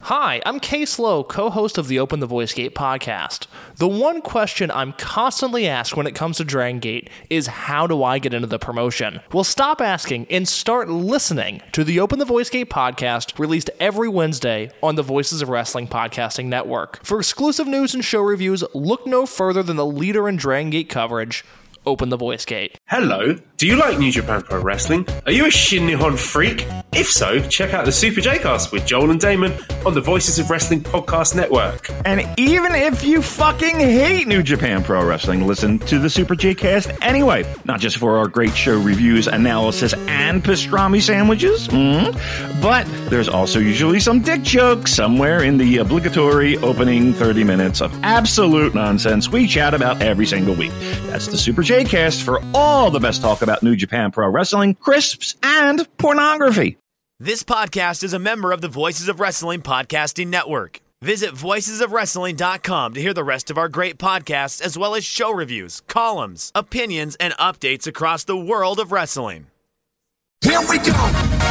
Hi, I'm Case Lowe, co-host of the Open the Voice Gate podcast. The one question I'm constantly asked when it comes to Dragon Gate is, how do I get into the promotion? Well, stop asking and start listening to the Open the Voice Gate podcast, released every Wednesday on the Voices of Wrestling podcasting network. For exclusive news and show reviews, look no further than the leader in Dragon Gate coverage, Open the Voice Gate. Hello, do you like New Japan Pro Wrestling? Are you a Shin Nihon freak? If so, check out the Super J-Cast with Joel and Damon on the Voices of Wrestling podcast network. And even if you fucking hate New Japan Pro Wrestling, listen to the Super J-Cast anyway. Not just for our great show reviews, analysis, and pastrami sandwiches, but there's also usually some dick jokes somewhere in the obligatory opening 30 minutes of absolute nonsense we chat about every single week. That's the Super J-Cast for all the best talk about New Japan Pro Wrestling, crisps, and pornography. This podcast is a member of the Voices of Wrestling podcasting network. Visit voicesofwrestling.com to hear the rest of our great podcasts, as well as show reviews, columns, opinions, and updates across the world of wrestling. Here we go!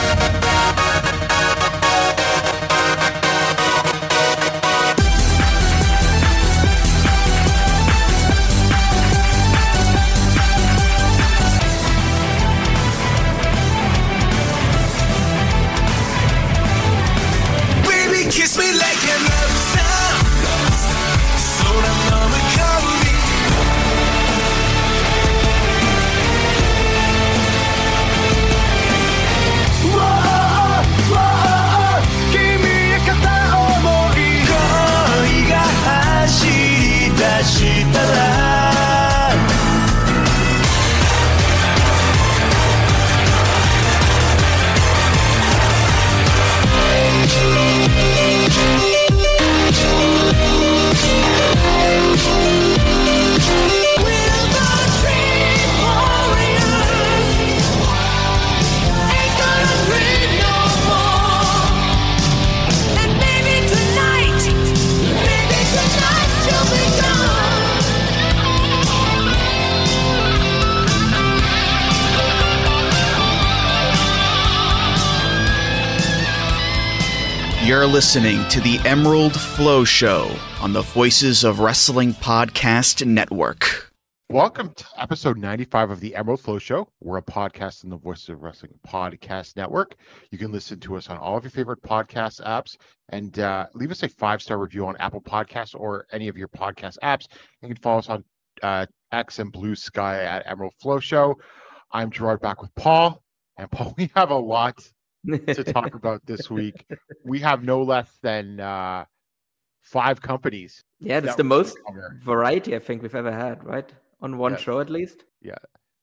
Kiss me like you love sound. Slow down, mama, call me. Whoa, whoa, kimi ga kata omoi. Koi ga hashiri dashita ra. You're listening to the Emerald Flow Show on the Voices of Wrestling podcast network. Welcome to episode 95 of the Emerald Flow Show. We're a podcast in the Voices of Wrestling podcast network. You can listen to us on all of your favorite podcast apps and leave us a 5-star review on Apple Podcasts or any of your podcast apps. You can follow us on X and Blue Sky at Emerald Flow Show. I'm Gerard, back with Paul. And Paul, we have a lot to talk about this week. We have no less than 5 companies. Yeah, that's the most variety I think we've ever had, right? On one show at least. Yeah.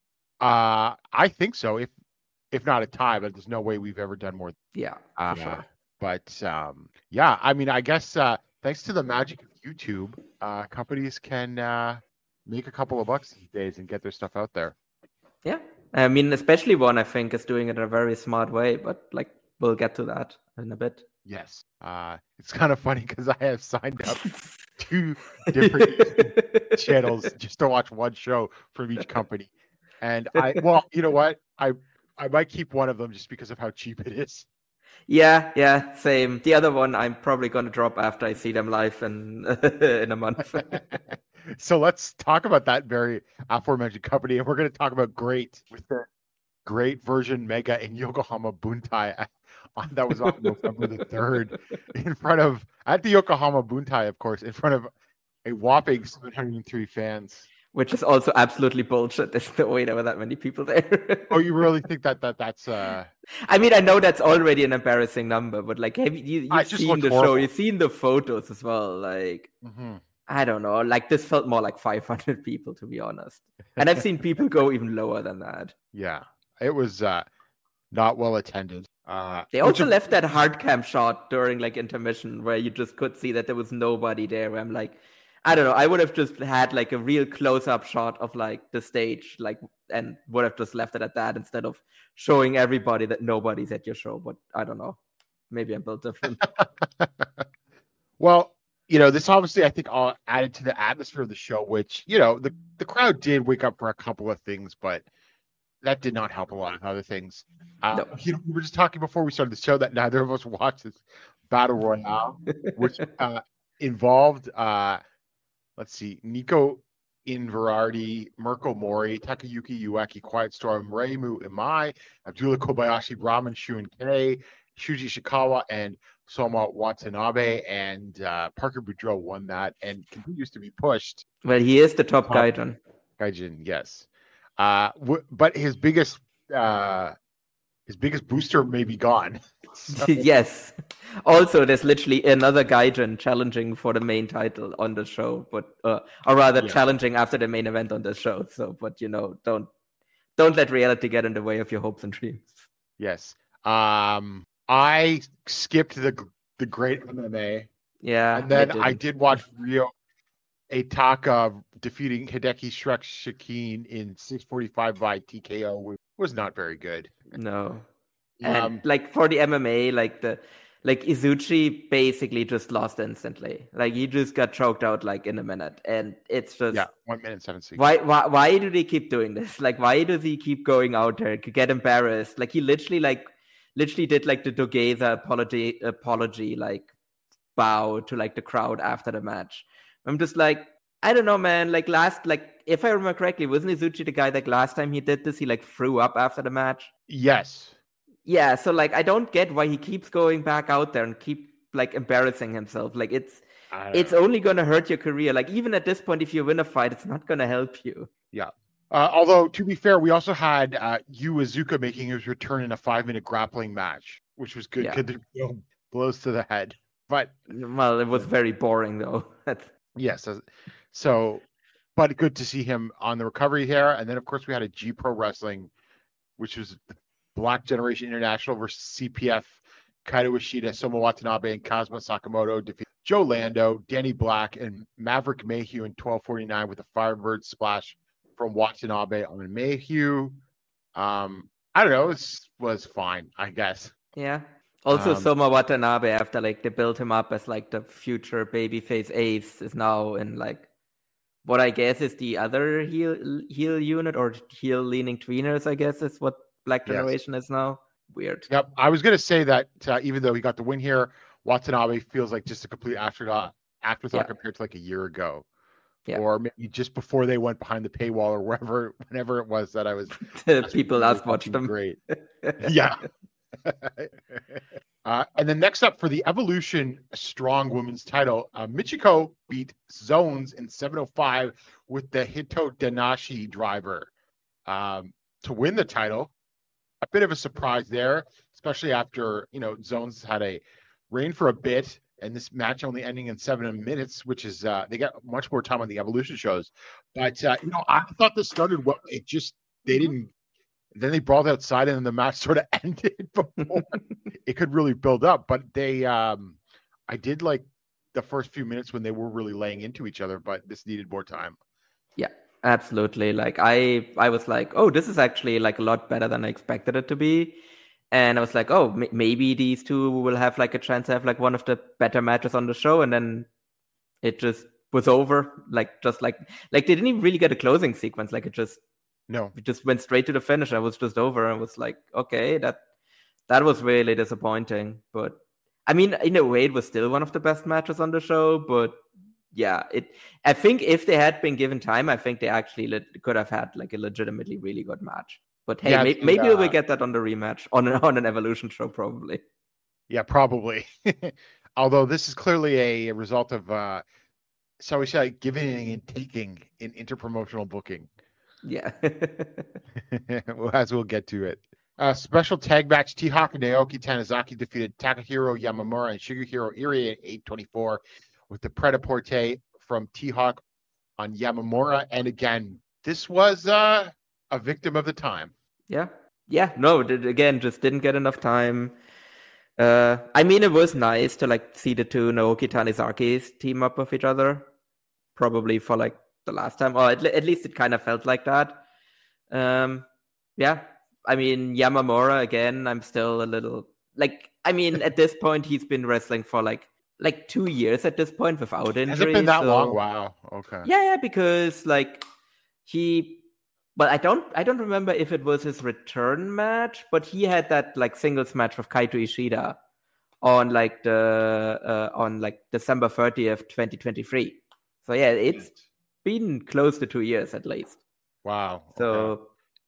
I think so. If not a tie, but there's no way we've ever done more. Yeah, for sure. But yeah, I mean, I guess thanks to the magic of YouTube, companies can make a couple of bucks these days and get their stuff out there. Yeah. I mean, especially one, I think, is doing it in a very smart way, but like we'll get to that in a bit. Yes. It's kind of funny because I have signed up 2 different channels just to watch one show from each company. And well, you know what? I might keep one of them just because of how cheap it is. Yeah, same. The other one I'm probably going to drop after I see them live in a month. So let's talk about that very aforementioned company, and we're going to talk about Great with the Great version Mega in Yokohama Buntai. That was on November the 3rd at the Yokohama Buntai, of course, in front of a whopping 703 fans. Which is also absolutely bullshit. There's no way there were that many people there. Oh, you really think that's I mean, I know that's already an embarrassing number, but like, have you've seen the show, you've seen the photos as well. Like, I don't know. Like, this felt more like 500 people, to be honest. And I've seen people go even lower than that. Yeah, it was not well attended. They also left that hard cam shot during like intermission where you just could see that there was nobody there. Where I'm like, I don't know. I would have just had like a real close-up shot of like the stage, like, and would have just left it at that instead of showing everybody that nobody's at your show. But I don't know. Maybe I'm built different. Well, you know, this obviously I think all added to the atmosphere of the show, which, you know, the crowd did wake up for a couple of things, but that did not help a lot of other things. No. You know, we were just talking before we started the show that neither of us watched this Battle Royale, which involved, let's see, Nico Inverardi, Mirko Mori, Takayuki Ueki, Quiet Storm, Reimu Imai, Abdullah Kobayashi, Brahman Shun K, Shuji Ishikawa, and Soma Watanabe, and Parker Boudreaux won that and continues to be pushed. Well, he is the top Gaijin. Gaijin, yes. But his biggest booster may be gone. So. Yes. Also, there's literally another Gaijin challenging for the main title on the show, but or rather challenging after the main event on the show. So, but don't let reality get in the way of your hopes and dreams. Yes. I skipped the great MMA. Yeah. And then I did watch Ryo Ataka defeating Hideki Shakeen in 6:45 by TKO, which was not very good. No. And for the MMA, Izuchi basically just lost instantly. Like he just got choked out in a minute, and it's just 1 minute 7 seconds. Why do they keep doing this? Why does he keep going out there to get embarrassed? He literally did the Dogeza apology bow to the crowd after the match. I'm just I don't know, man. If I remember correctly, wasn't Izuchi the guy last time he did this, he threw up after the match? Yes. Yeah, so I don't get why he keeps going back out there and keep embarrassing himself. It's only gonna hurt your career. Even at this point, if you win a fight, it's not gonna help you. Yeah. Although to be fair, we also had Yu Iizuka making his return in a 5-minute grappling match, which was good. Yeah. Blows to the head, but it was very boring though. Yes. So, but good to see him on the recovery here. And then of course we had a G Pro Wrestling, which was Black Generation International versus CPF. Kaito Ishida, Soma Watanabe, and Kazuma Sakamoto defeated Joe Lando, Danny Black, and Maverick Mayhew in 12:49 with a Firebird splash from Watanabe on Mayhew. I don't know. It was fine, I guess. Yeah. Also, Soma Watanabe, after they built him up as the future babyface ace, is now in what I guess is the other heel unit or heel leaning tweeners. I guess is what Black Generation is now. Weird. Yep. I was going to say that even though he got the win here, Watanabe feels like just a complete afterthought compared to a year ago. Yeah. Or maybe just before they went behind the paywall or whenever it was that I was. People last watched them. Great. Yeah. And then next up for the Evolution Strong Women's title, Michiko beat Zones in 7:05 with the Hito Danashi driver to win the title. A bit of a surprise there, especially after Zones had a reign for a bit, and this match only ending in 7 minutes, which is they got much more time on the Evolution shows. But I thought this started well. They didn't. Then they brawled outside, and then the match sort of ended before it could really build up. But they, I did like the first few minutes when they were really laying into each other, but this needed more time. Yeah, absolutely. I was oh, this is actually a lot better than I expected it to be. And I was oh, maybe these two will have a chance to have one of the better matches on the show. And then it just was over. They didn't even really get a closing sequence. It just went straight to the finish. I was just over and was okay, that was really disappointing. But I mean, in a way, it was still one of the best matches on the show. But yeah, I think if they had been given time, I think they actually could have had a legitimately really good match. But hey, maybe we'll get that on the rematch on an Evolution show, probably. Yeah, probably. Although this is clearly a result of, shall we say, giving and taking in interpromotional booking. Yeah. As we'll get to it. Special tag match, T-Hawk and Naoki Tanizaki defeated Takahiro Yamamura and Shigehiro Irie at 8:24 with the Pret-a-Porter from T-Hawk on Yamamura. And again, this was a victim of the time. Yeah. Yeah. No, again, just didn't get enough time. I mean, it was nice to see the two Naoki Tanizakis team up with each other. Probably for the last time, or at least it kind of felt like that. Yeah, I mean, Yamamura, again, I'm still a little at this point he's been wrestling for 2 years at this point without injury. Has it been that long? Wow. Okay. Yeah, because I don't remember if it was his return match, but he had that singles match with Kaito Ishida on like December 30th, 2023. So yeah, it's been close to 2 years at least. Wow. So,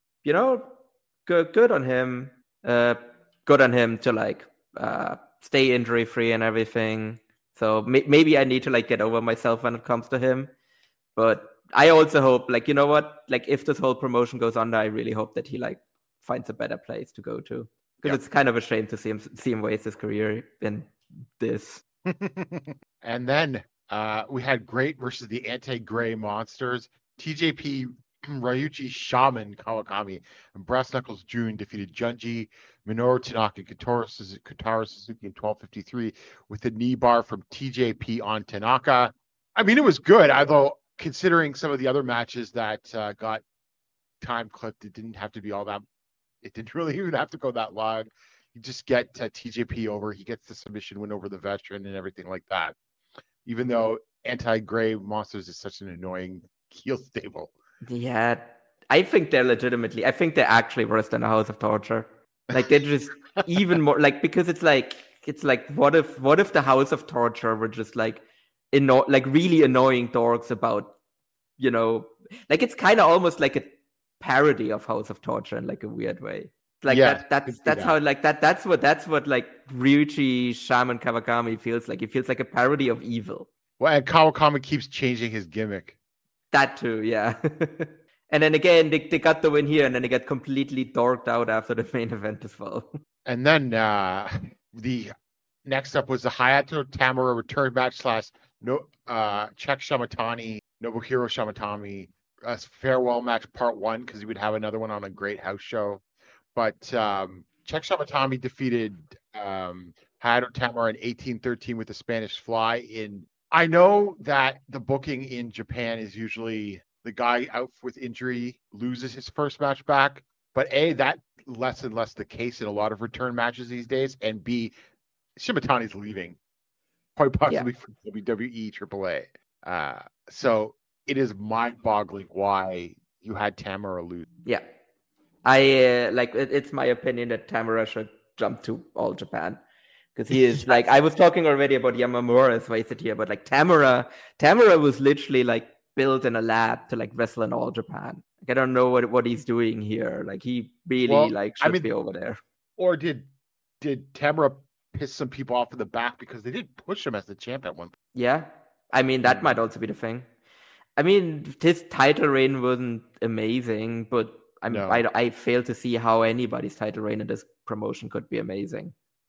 good on him. Good on him to like stay injury free and everything. So maybe I need to like get over myself when it comes to him. But I also hope, like, you know what? Like, if this whole promotion goes under, I really hope that he like finds a better place to go to. Because it's kind of a shame to see him waste his career in this. And then we had Great versus the Anti-Gray Monsters. TJP, Ryuichi Shaman Kawakami, and Brass Knuckles June defeated Junji, Minoru Tanaka, and Kotaro Suzuki in 12:53 with a knee bar from TJP on Tanaka. I mean, it was good, although considering some of the other matches that got time clipped, it didn't have to be all that. It didn't really even have to go that long. You just get TJP over. He gets the submission win over the veteran and everything like that. Even though Anti-Gray Monsters is such an annoying heel stable. Yeah, I think they're actually worse than a House of Torture. Like they're just even more like, because it's like what if the House of Torture were just like really annoying dorks about, like it's kind of almost like a parody of House of Torture in like a weird way. Like that's how like that's what like Ryuichi Shaman Kawakami feels like. He feels like a parody of evil. Well, and Kawakami keeps changing his gimmick. That too, yeah. And then again, they got the win here, and then they got completely dorked out after the main event as well. And then the next up was the Hayato Tamura return match / Check Shamatani, Nobuhiro Shamatani farewell match part 1, because he would have another one on a Great House show. But Check Shamatani defeated Hayato Tamura in 1813 with the Spanish Fly. I know that the booking in Japan is usually the guy out with injury loses his first match back, but A, that less and less the case in a lot of return matches these days, and B, Shimatani's leaving, quite possibly for WWE AAA. So it is mind-boggling why you had Tamura lose. Yeah. I it's my opinion that Tamura should jump to All Japan. Because he is like, I was talking already about Yamamura's wasted here, but like Tamura was literally like built in a lab to like wrestle in All Japan. Like, I don't know what he's doing here. Like he really should be over there. Or did Tamura piss some people off in the back because they did push him as the champ at one point? Yeah, I mean that might also be the thing. I mean his title reign wasn't amazing, but I fail to see how anybody's title reign in this promotion could be amazing.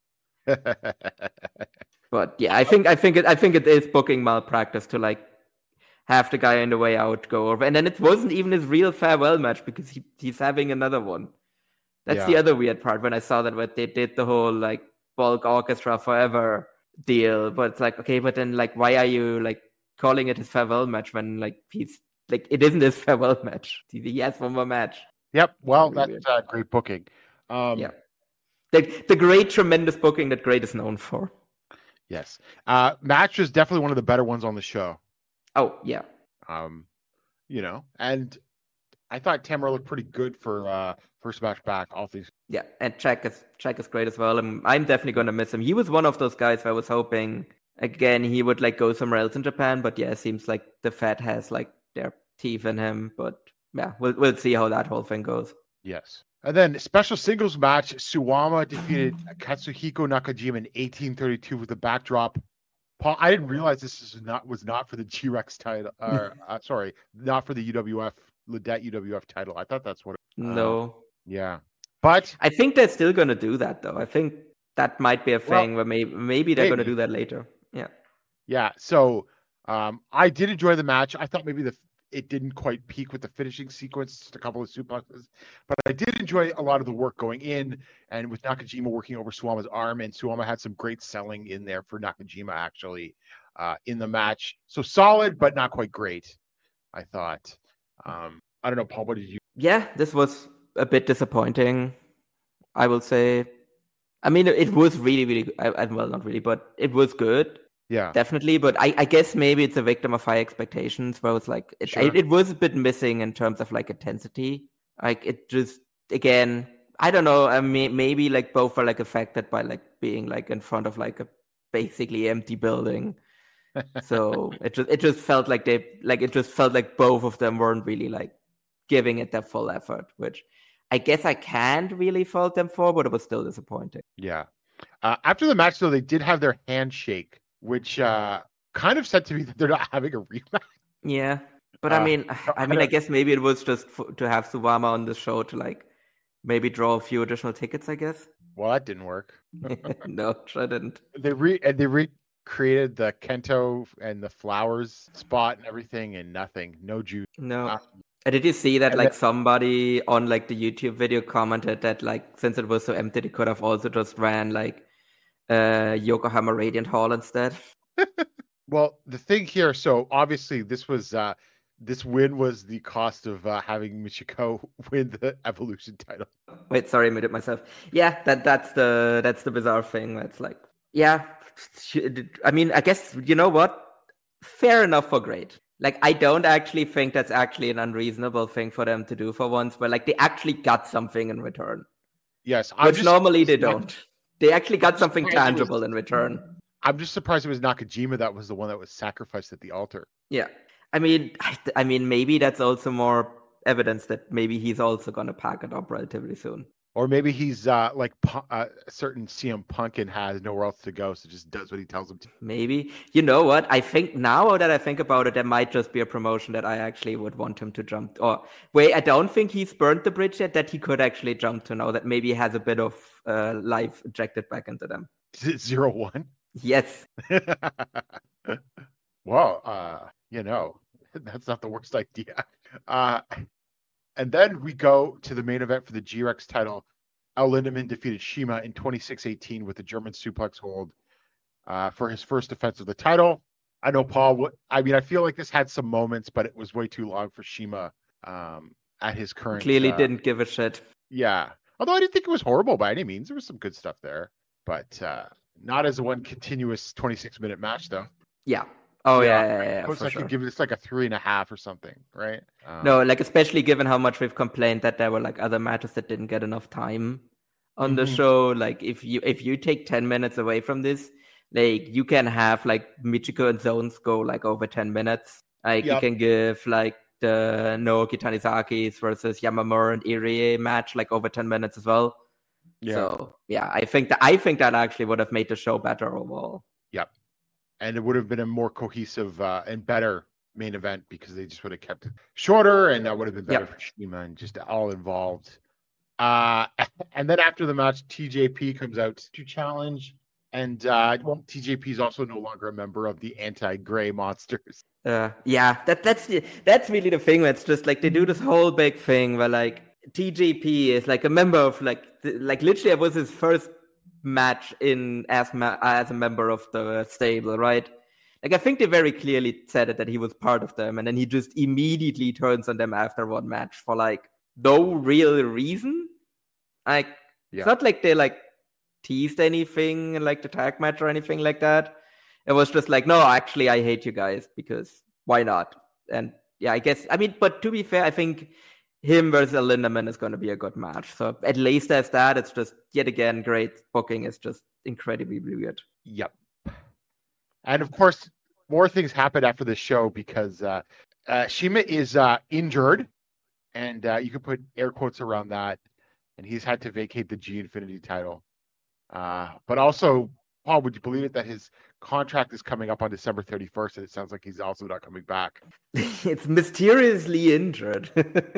But yeah, I think it is booking malpractice to like have the guy on the way out go over, and then it wasn't even his real farewell match because he's having another one. That's the other weird part when I saw that they did the whole like Bulk Orchestra Forever deal, but it's like, okay, but then like why are you like calling it his farewell match when like he's like it isn't his farewell match? He has one more match. Yep. Well, that's great booking. Yeah. The great, tremendous booking that Great is known for. Yes. Match was definitely one of the better ones on the show. Oh, yeah. And I thought Tamura looked pretty good for first match back, all things. Yeah, and Check is great as well. I'm definitely going to miss him. He was one of those guys where I was hoping, again, he would like go somewhere else in Japan, but yeah, it seems like the Fed has like their teeth in him, but yeah, we'll see how that whole thing goes. Yes. And then special singles match, Suwama defeated Katsuhiko Nakajima in 1832 with a backdrop. Paul, I didn't realize this was not for the G-Rex title. Not for the UWF Lidet UWF title. I thought that's what. No. Yeah, but I think they're still going to do that though. I think that might be a thing where maybe they're going to do that later. Yeah. Yeah. So I did enjoy the match. I thought maybe it didn't quite peak with the finishing sequence, just a couple of suplexes. But I did enjoy a lot of the work going in, and with Nakajima working over Suwama's arm, and Suwama had some great selling in there for Nakajima, actually, in the match. So solid, but not quite great, I thought. I don't know, Paul, what did you... Yeah, this was a bit disappointing, I will say. I mean, it was really, really... well, not really, but it was good. Yeah, definitely. But I guess maybe it's a victim of high expectations where it's like, it was a bit missing in terms of like intensity. Like it just, again, I don't know. I mean, maybe like both are like affected by like being like in front of like a basically empty building. So it just felt like both of them weren't really like giving it their full effort, which I guess I can't really fault them for, but it was still disappointing. Yeah. After the match, though, they did have their handshake, which kind of said to me that they're not having a rematch. Yeah, but I mean, I guess maybe it was just to have Suwama on the show to like maybe draw a few additional tickets. I guess. Well, that didn't work. No, sure didn't. They recreated the Kento and the flowers spot and everything, and nothing. No juice. No. Did you see that like somebody on like the YouTube video commented that like since it was so empty, they could have also just ran like Yokohama Radiant Hall instead? Well, the thing here, so obviously this was this win was the cost of having Michiko win the Evolution title. Wait, sorry, I muted myself. Yeah, that's the bizarre thing. That's like, yeah, I mean, I guess you know what? Fair enough for Great. Like, I don't actually think that's actually an unreasonable thing for them to do for once, but like they actually got something in return. Yes, which normally they don't. They actually got something tangible in return. I'm just surprised it was Nakajima that was the one that was sacrificed at the altar. Yeah, I mean, maybe that's also more evidence that maybe he's also going to pack it up relatively soon. Or maybe he's like a certain CM Punk and has nowhere else to go, so just does what he tells him to. Maybe. You know what? I think now that I think about it, there might just be a promotion that I actually would want him to jump. Or wait, I don't think he's burned the bridge yet, that he could actually jump to now, that maybe he has a bit of life injected back into them. Is it 0-1? Yes. Well, you know, that's not the worst idea. And then we go to the main event for the G-Rex title. El Lindaman defeated Shima in 26-18 with the German suplex hold for his first defense of the title. I know, Paul, I feel like this had some moments, but it was way too long for Shima at his current... Clearly didn't give a shit. Yeah. Although I didn't think it was horrible by any means. There was some good stuff there. But not as one continuous 26-minute match, though. Yeah. Oh, yeah. I was like, give this like a 3.5 or something, right? No, like especially given how much we've complained that there were like other matches that didn't get enough time on the show. Like if you take 10 minutes away from this, like you can have like Michiko and Zones go like over 10 minutes. Like you can give like the Naoki Tanizaki's versus Yamamura and Irie match like over 10 minutes as well. Yeah. So yeah, I think that actually would have made the show better overall. Yep. And it would have been a more cohesive and better main event because they just would have kept it shorter, and that would have been better for Shima and just all involved. And then after the match, TJP comes out to challenge, and TJP is also no longer a member of the Anti-Gray Monsters. Yeah, that's really the thing. It's just like they do this whole big thing where like TJP is like a member of like literally it was his first match as a member of the stable, right? Like I think they very clearly said it that he was part of them, and then he just immediately turns on them after one match for like no real reason. Like it's not like they like teased anything in like the tag match or anything like that. It was just like, no, actually I hate you guys because why not? And yeah, I guess but to be fair, I think him versus Lindaman is going to be a good match. So at least as that, it's just yet again great booking. Is just incredibly weird. Yep. And of course, more things happened after the show because Shima is injured, and you can put air quotes around that. And he's had to vacate the G Infinity title. But also, Paul, would you believe it that his contract is coming up on December 31st, and it sounds like he's also not coming back. It's mysteriously injured.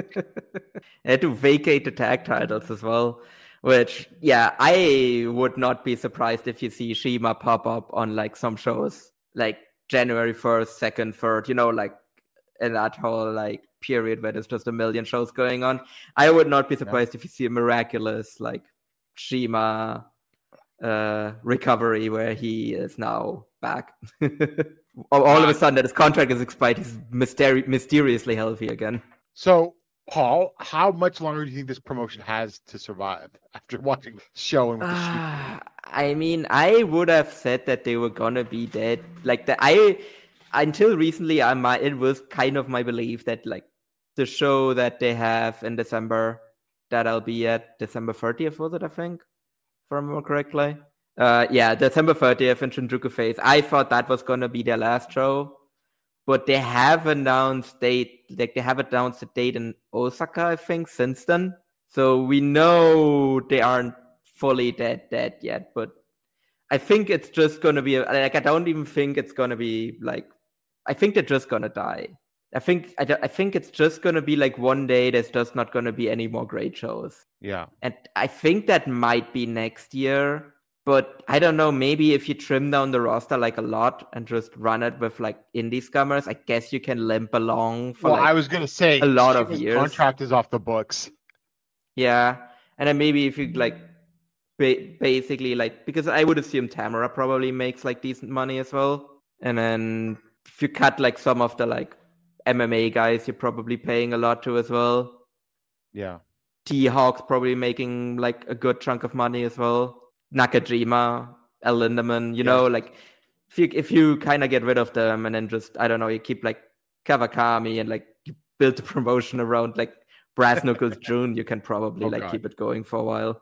Had to vacate the tag titles as well, which, yeah, I would not be surprised if you see Shima pop up on like some shows like January 1st, 2nd, 3rd, you know, like in that whole like period where there's just a million shows going on. I would not be surprised if you see a miraculous like Shima recovery where he is now back. All of a sudden that his contract is expired, he's mysteriously healthy again. So, Paul, how much longer do you think this promotion has to survive after watching the show? And I mean, I would have said that they were gonna be dead. Like until recently, it was kind of my belief that like the show that they have in December that I'll be at December 30th, was it, I think? If I remember correctly. Yeah, December 30th in Shinjuku Face. I thought that was going to be their last show. But they have announced a date in Osaka, I think, since then. So we know they aren't fully dead yet. But I think it's just going to be, I don't even think it's going to be I think they're just going to die. I think it's just going to be one day there's just not going to be any more great shows. Yeah. And I think that might be next year. But I don't know, maybe if you trim down the roster a lot and just run it with indie scummers, I guess you can limp along for I was going to say a lot of years. Contract is off the books. Yeah. And then maybe if you basically because I would assume Tamara probably makes decent money as well. And then if you cut some of the MMA guys, you're probably paying a lot to as well. Yeah. T-Hawk's probably making a good chunk of money as well. Nakajima, El Lindemann, you know, if you kind of get rid of them and then just, I don't know, you keep Kawakami and you build the promotion around Brass Knuckles June, you can probably keep it going for a while.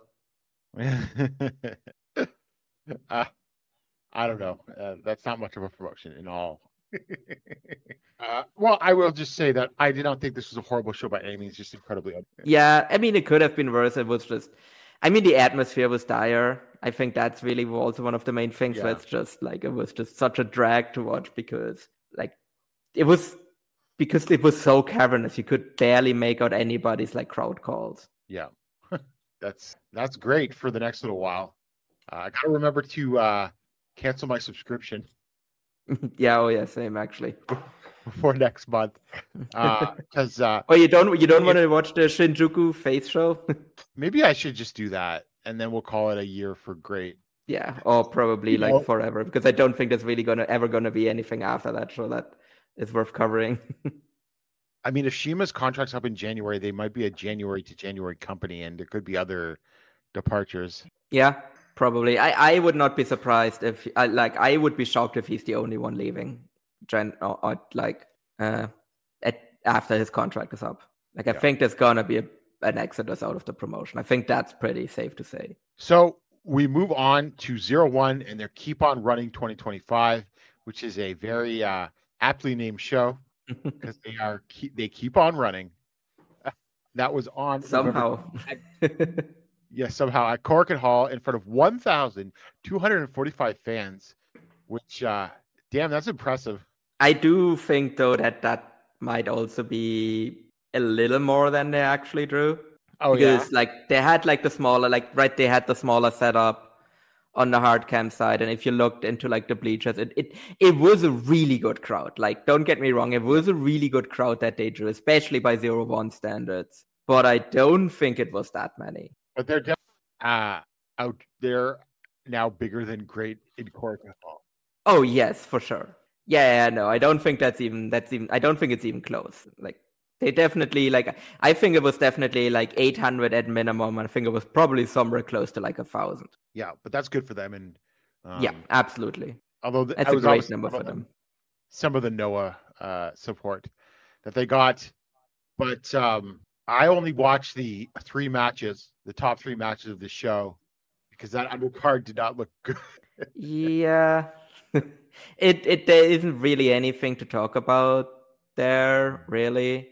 I don't know. That's not much of a promotion in all. Well, I will just say that I did not think this was a horrible show by any means, just incredibly unfair. Yeah, I mean, it could have been worse. It was just, the atmosphere was dire. I think that's really also one of the main things where it's just it was just such a drag to watch because it was so cavernous. You could barely make out anybody's crowd calls. Yeah. That's great for the next little while. I gotta remember to cancel my subscription. Yeah, same actually. For next month, because you don't want to watch the Shinjuku Face show? Maybe I should just do that, and then we'll call it a year for great. Yeah, or probably forever, because I don't think there's really ever gonna be anything after that show that is worth covering. I mean, if Shima's contract's up in January, they might be a January to January company, and there could be other departures. Yeah, probably. I would not be surprised if I would be shocked if he's the only one leaving. After his contract is up. I think there's gonna be an exodus out of the promotion. I think that's pretty safe to say. So we move on to 01 and their Keep On Running 2025, which is a very aptly named show because they keep on running. That was on somehow. Somehow at Korakuen Hall in front of 1,245 fans, which damn, that's impressive. I do think though that might also be a little more than they actually drew. Oh, because they had the smaller they had the smaller setup on the hard cam side, and if you looked into the bleachers, it was a really good crowd. Don't get me wrong, it was a really good crowd that they drew, especially by 01 standards. But I don't think it was that many. But they're definitely out there now, bigger than great in Korakuen Hall. Oh yes, for sure. Yeah, no, I don't think that's even I don't think it's even close. They definitely I think it was definitely 800 at minimum, and I think it was probably somewhere close to 1,000. Yeah, but that's good for them, and yeah, absolutely. Although that's a great number for them. Some of the Noah support that they got, but I only watched the top 3 matches of the show because that undercard did not look good. Yeah. There isn't really anything to talk about there, really.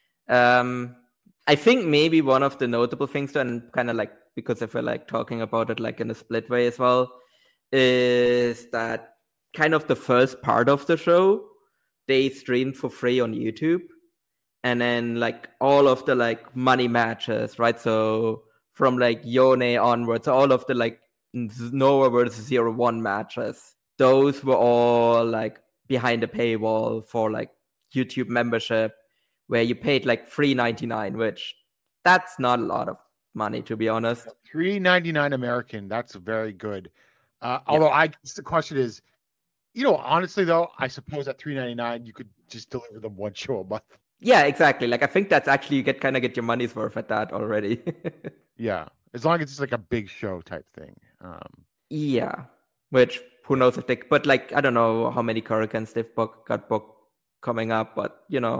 I think maybe one of the notable things, and kind of because I feel talking about it in a split way as well, is that kind of the first part of the show they streamed for free on YouTube, and then all of the money matches, right? So from Yone onwards, all of the Noah versus 01 matches. Those were all behind the paywall for YouTube membership, where you paid $3.99, which that's not a lot of money, to be honest. $3.99 American, that's very good. Although I guess the question is, honestly though, I suppose at $3.99 you could just deliver them one show a month. Yeah, exactly. I think that's actually you get your money's worth at that already. Yeah, as long as it's a big show type thing. Yeah, which who knows if they, but I don't know how many Korakuens they've got booked coming up, but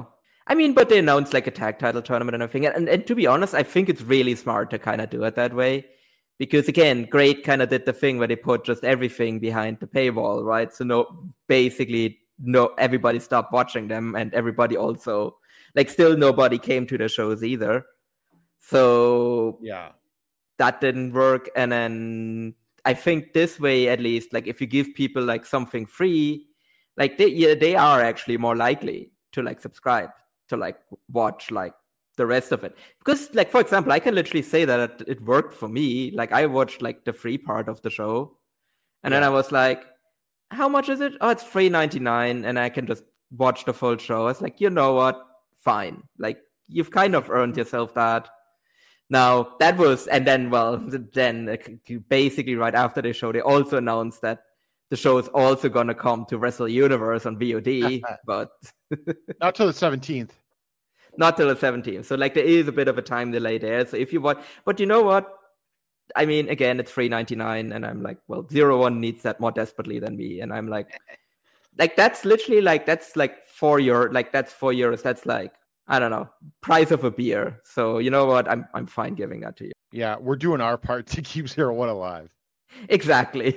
I mean, but they announced like a tag title tournament and everything. And to be honest, I think it's really smart to kind of do it that way. Because again, Great kind of did the thing where they put just everything behind the paywall, right? So everybody stopped watching them, and everybody also, like, still nobody came to the shows either. So Yeah. that didn't work. And then I think this way, at least, like if you give people like something free, like they are actually more likely to like subscribe, to like watch like the rest of it. Because like, for example, I can literally say that it worked for me. Like I watched like the free part of the show, and then I was like, how much is it? Oh, it's $3.99, and I can just watch the full show. I was like, you know what? Fine. Like you've kind of earned yourself that. Now that was, and then basically right after the show, they also announced that the show is also gonna come to Wrestle Universe on VOD, but not till the 17th. Not till the 17th. So like there is a bit of a time delay there. So if you want, but you know what? I mean, again, it's $3.99, and I'm like, well, 01 needs that more desperately than me, and I'm like that's literally like that's like €4. Like that's €4. That's like, I don't know, price of a beer. So you know what? I'm fine giving that to you. Yeah, we're doing our part to keep 01 alive. Exactly.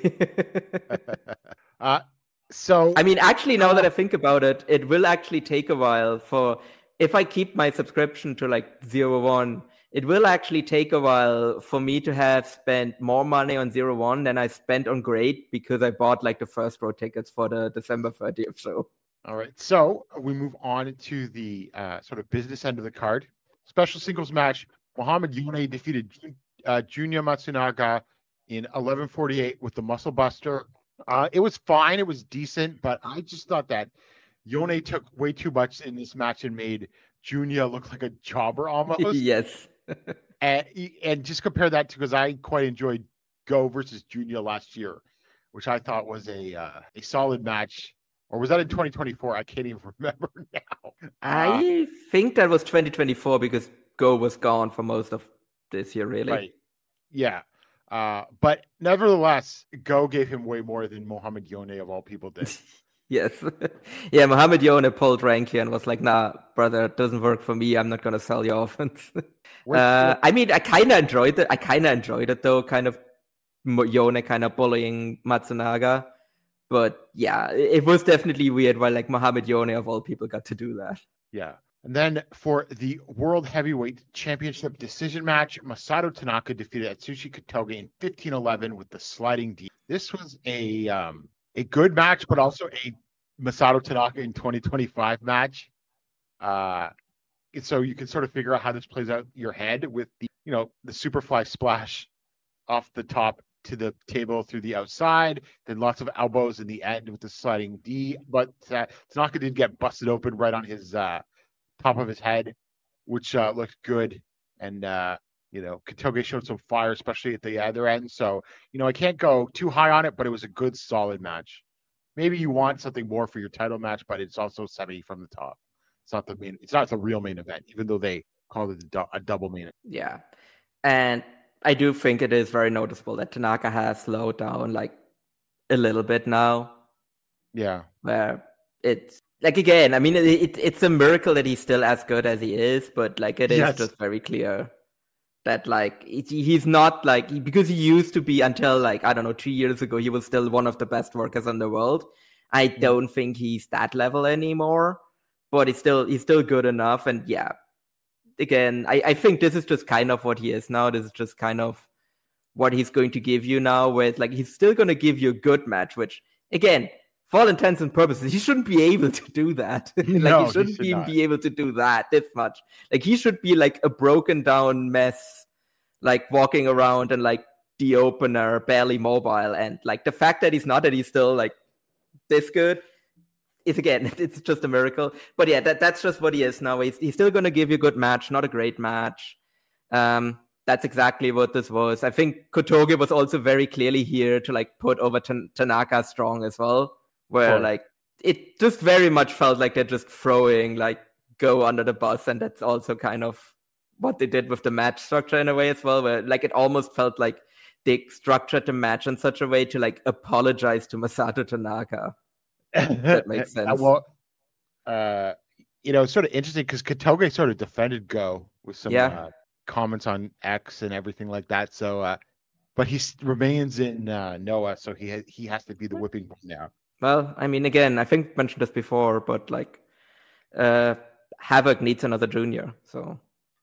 So I mean, actually, now that I think about it, it will actually take a while if I keep my subscription to like 01, it will actually take a while for me to have spent more money on 01 than I spent on Great, because I bought like the first row tickets for the December 30th show. All right, so we move on to the sort of business end of the card. Special singles match: Muhammad Yone defeated Junya Matsunaga in 11:48 with the Muscle Buster. It was fine, it was decent, but I just thought that Yone took way too much in this match and made Junya look like a jobber almost. Yes. and just compare that to, because I quite enjoyed Go versus Junya last year, which I thought was a solid match. Or was that in 2024? I can't even remember now. I think that was 2024, because Go was gone for most of this year, really. Right. Yeah. But nevertheless, Go gave him way more than Muhammad Yone of all people did. Yes. Yeah, Muhammad Yone pulled rank here and was like, nah, brother, it doesn't work for me. I'm not going to sell your offense. I mean, I kind of enjoyed it. Though, kind of Yone kind of bullying Matsunaga. But yeah, it was definitely weird why like Muhammad Yone of all people got to do that. Yeah. And then for the World Heavyweight Championship decision match, Masato Tanaka defeated Atsushi Kotoge in 15:11 with the sliding D. This was a good match, but also a Masato Tanaka in 2025 match. So you can sort of figure out how this plays out in your head with the Superfly splash off the top to the table through the outside, then lots of elbows in the end with the sliding D. But Tanaka did get busted open right on his top of his head, which looked good. And Kotoge showed some fire, especially at the other end. So, I can't go too high on it, but it was a good, solid match. Maybe you want something more for your title match, but it's also semi from the top. It's not the real main event, even though they called it a double main event. Yeah. And I do think it is very noticeable that Tanaka has slowed down like a little bit now. Yeah. Where it's like, again, I mean, it's a miracle that he's still as good as he is, but like it is just very clear that like he's not like, because he used to be, until like, I don't know, 2 years ago, he was still one of the best workers in the world. I don't think he's that level anymore, but he's still good enough. And yeah, again, I think this is just kind of what he is now. This is just kind of what he's going to give you now, where like he's still going to give you a good match, which again, for all intents and purposes, he shouldn't be able to do that. Like no, he shouldn't even be able to do that this much. Like he should be like a broken down mess, like walking around and like the opener, barely mobile. And like the fact that he's not, that he's still like this good, is, again, it's just a miracle. But yeah, that's just what he is now. He's still going to give you a good match, not a great match. That's exactly what this was. I think Kotoge was also very clearly here to like put over Tanaka strong as well, where like it just very much felt like they're just throwing like Go under the bus, and that's also kind of what they did with the match structure in a way as well, where like it almost felt like they structured the match in such a way to like apologize to Masato Tanaka. That makes sense. Well, it's sort of interesting because Katoge sort of defended Go with some comments on X and everything like that. So, but he remains in Noah, so he has to be the whipping boy now. Well, I mean, again, I think I mentioned this before, but like, Havoc needs another junior. So,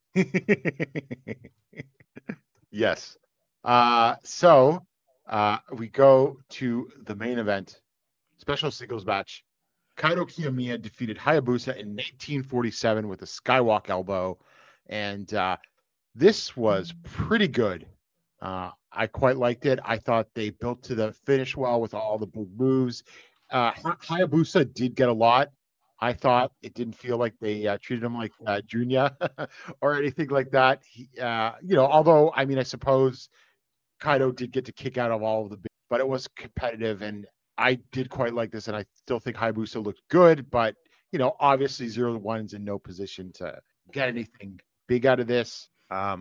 yes. So we go to the main event, special singles match. Kaito Kiyomiya defeated Hayabusa in 1947 with a Skywalk elbow, and this was pretty good. I quite liked it. I thought they built to the finish well with all the big moves. Hayabusa did get a lot. I thought it didn't feel like they treated him like Junya or anything like that. Although, I mean, I suppose Kaito did get to kick out of all of the big, but it was competitive, and I did quite like this, and I still think Hayabusa looked good, but, obviously 0-1's in no position to get anything big out of this.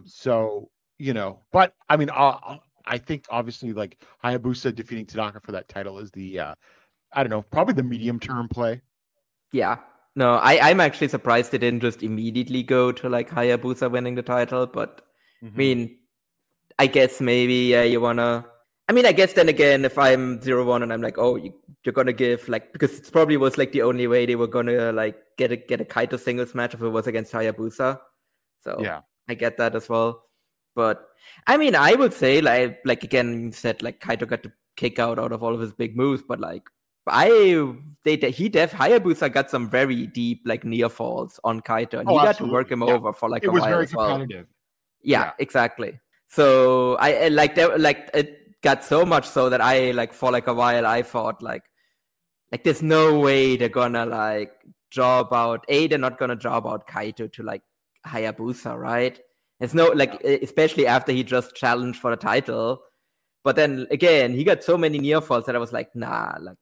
But I mean, I think obviously like Hayabusa defeating Tanaka for that title is the, probably the medium-term play. Yeah. No, I'm actually surprised they didn't just immediately go to like Hayabusa winning the title, but I mean, I guess maybe you want to... I mean, I guess then again, if I'm 0-1 and I'm like, oh, you're going to give like... Because it probably was like the only way they were going to like get a Kaito singles match if it was against Hayabusa. So yeah, I get that as well. But I mean, I would say like again, you said like Kaito got to kick out of all of his big moves, but like Hayabusa got some very deep like near falls on Kaito, and he got to work him over for like a while. It was very competitive. Yeah, exactly. So I like it got so much so that I like for like a while I thought like there's no way they're gonna like job out. They're not gonna job out Kaito to like Hayabusa, right? It's no like, especially after he just challenged for the title. But then again, he got so many near falls that I was like, nah, like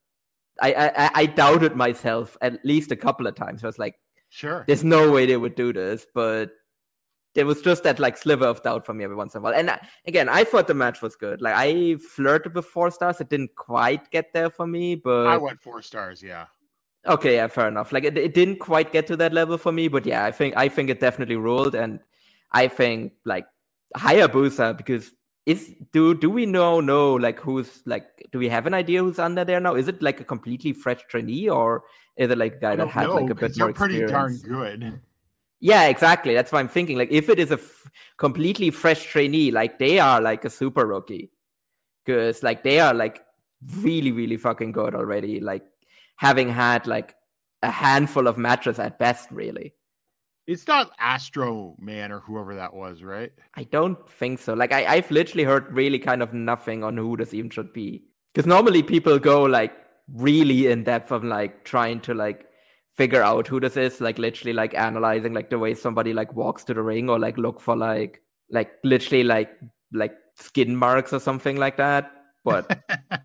I doubted myself at least a couple of times. I was like, sure, there's no way they would do this. But there was just that like sliver of doubt for me every once in a while. And again, I thought the match was good. Like I flirted with 4 stars. It didn't quite get there for me, but I went 4 stars. Yeah. Okay. Yeah. Fair enough. Like it didn't quite get to that level for me, but yeah, I think it definitely ruled. And I think like Hayabusa, because do we know like who's like, do we have an idea who's under there now? Is it like a completely fresh trainee, or is it like a guy that had like a bit more experience? They're pretty darn good. Yeah, exactly. That's why I'm thinking. Like, if it is a completely fresh trainee, like they are like a super rookie, because like they are like really, really fucking good already. Like having had like a handful of matches at best, really. It's not Astro Man or whoever that was, right? I don't think so. Like I've literally heard really kind of nothing on who this even should be, because normally people go like really in depth of like trying to like figure out who this is, like literally like analyzing like the way somebody like walks to the ring, or like look for like literally like skin marks or something like that. But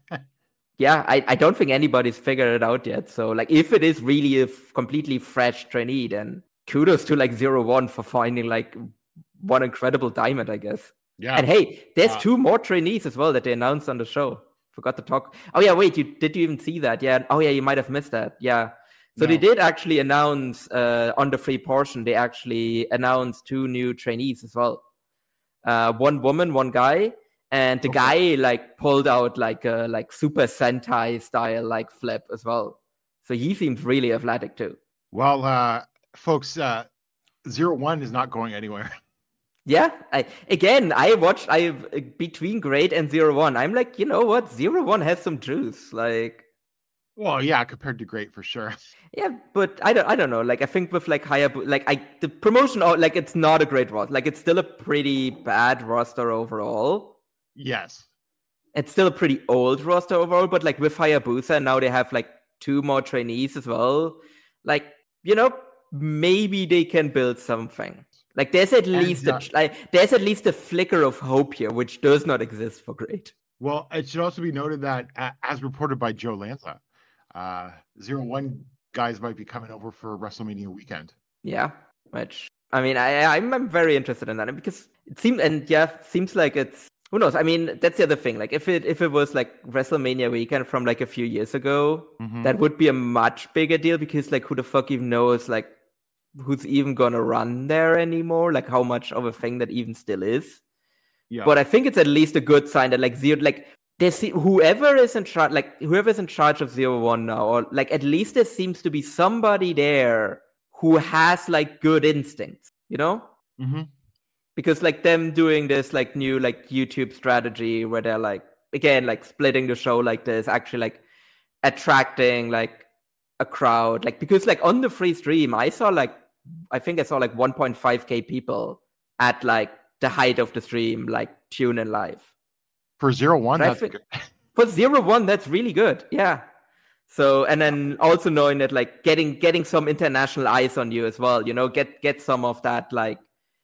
yeah, I don't think anybody's figured it out yet. So like if it is really a completely fresh trainee, then kudos to like 0-1 for finding like one incredible diamond, I guess. Yeah. And hey, there's 2 more trainees as well that they announced on the show. Forgot to talk. Oh yeah, wait, did you even see that? Yeah. Oh yeah, you might have missed that. Yeah. So they did actually announce on the free portion, they actually announced 2 new trainees as well. 1 woman, 1 guy. And the guy like pulled out like a like Super Sentai style like flip as well. So he seems really athletic too. Well, folks, 0-1 is not going anywhere. Yeah, between Great and 0-1, I'm like, you know what? 0-1 has some juice. Like, well, yeah, compared to Great for sure. Yeah, but I don't know. Like I think with like Hayabusa, like the promotion, like it's not a great roster. Like it's still a pretty bad roster overall. Yes, it's still a pretty old roster overall. But like with Hayabusa, now they have like 2 more trainees as well. Like, you know, maybe they can build something. Like there's at least a flicker of hope here, which does not exist for Great. Well, it should also be noted that, as reported by Joe Lanza, 0-1 guys might be coming over for WrestleMania weekend. Yeah, which I mean, I'm very interested in that, because it seems like it's, who knows? I mean, that's the other thing. Like if it was like WrestleMania weekend from like a few years ago, that would be a much bigger deal, because like who the fuck even knows like who's even gonna run there anymore, like how much of a thing that even still is. Yeah. But I think it's at least a good sign that like whoever is in charge of 0-1 now, or like at least there seems to be somebody there who has like good instincts, you know? Mm-hmm. Because like them doing this like new like YouTube strategy where they're like, again, like splitting the show like this, actually like attracting like a crowd, like because like on the free stream I think I saw like 1.5k people at like the height of the stream like tune in live. For 0-1, that's think, good. For 0-1, that's really good. Yeah. So, and then also knowing that like getting some international eyes on you as well, you know, get some of that like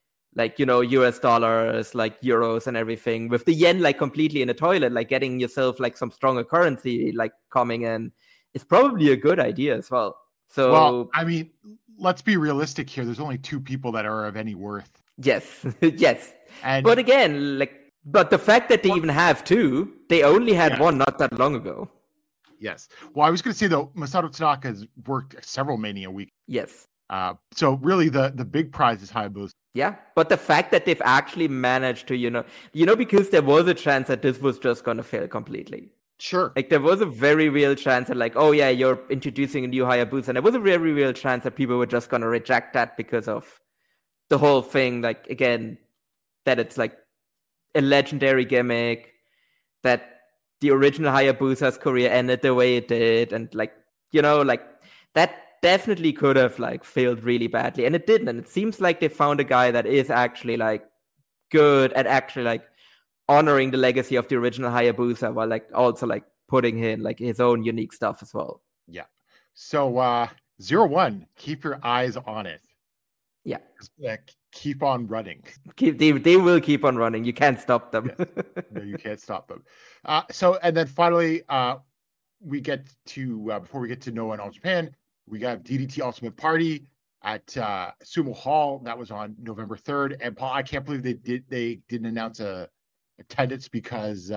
you know, US dollars, like euros and everything, with the yen like completely in the toilet, like getting yourself like some stronger currency like coming in is probably a good idea as well. So, well, I mean, let's be realistic here. There's only 2 people that are of any worth. Yes, yes. And but again, but the fact that they even have 2, they only had 1 not that long ago. Yes. Well, I was going to say though, Masato Tanaka has worked several Mania weeks. Yes. So really, the big prize is Hayabusa. Yeah, but the fact that they've actually managed to, you know, because there was a chance that this was just going to fail completely. Sure. Like there was a very real chance that like, oh yeah, you're introducing a new Hayabusa, and there was a very real chance that people were just going to reject that because of the whole thing. Like again, that it's like a legendary gimmick, that the original Hayabusa's career ended the way it did, and like, you know, like that definitely could have like failed really badly, and it didn't. And it seems like they found a guy that is actually like good at actually like honoring the legacy of the original Hayabusa while like also like putting in like his own unique stuff as well. Yeah. So 0-1, keep your eyes on it. Yeah. Keep on running. They will keep on running. You can't stop them. Yes. No, you can't stop them. And then finally, we get to before we get to Noah and All Japan, we got DDT Ultimate Party at Sumo Hall. That was on November 3rd. And Paul, I can't believe they didn't announce a attendance because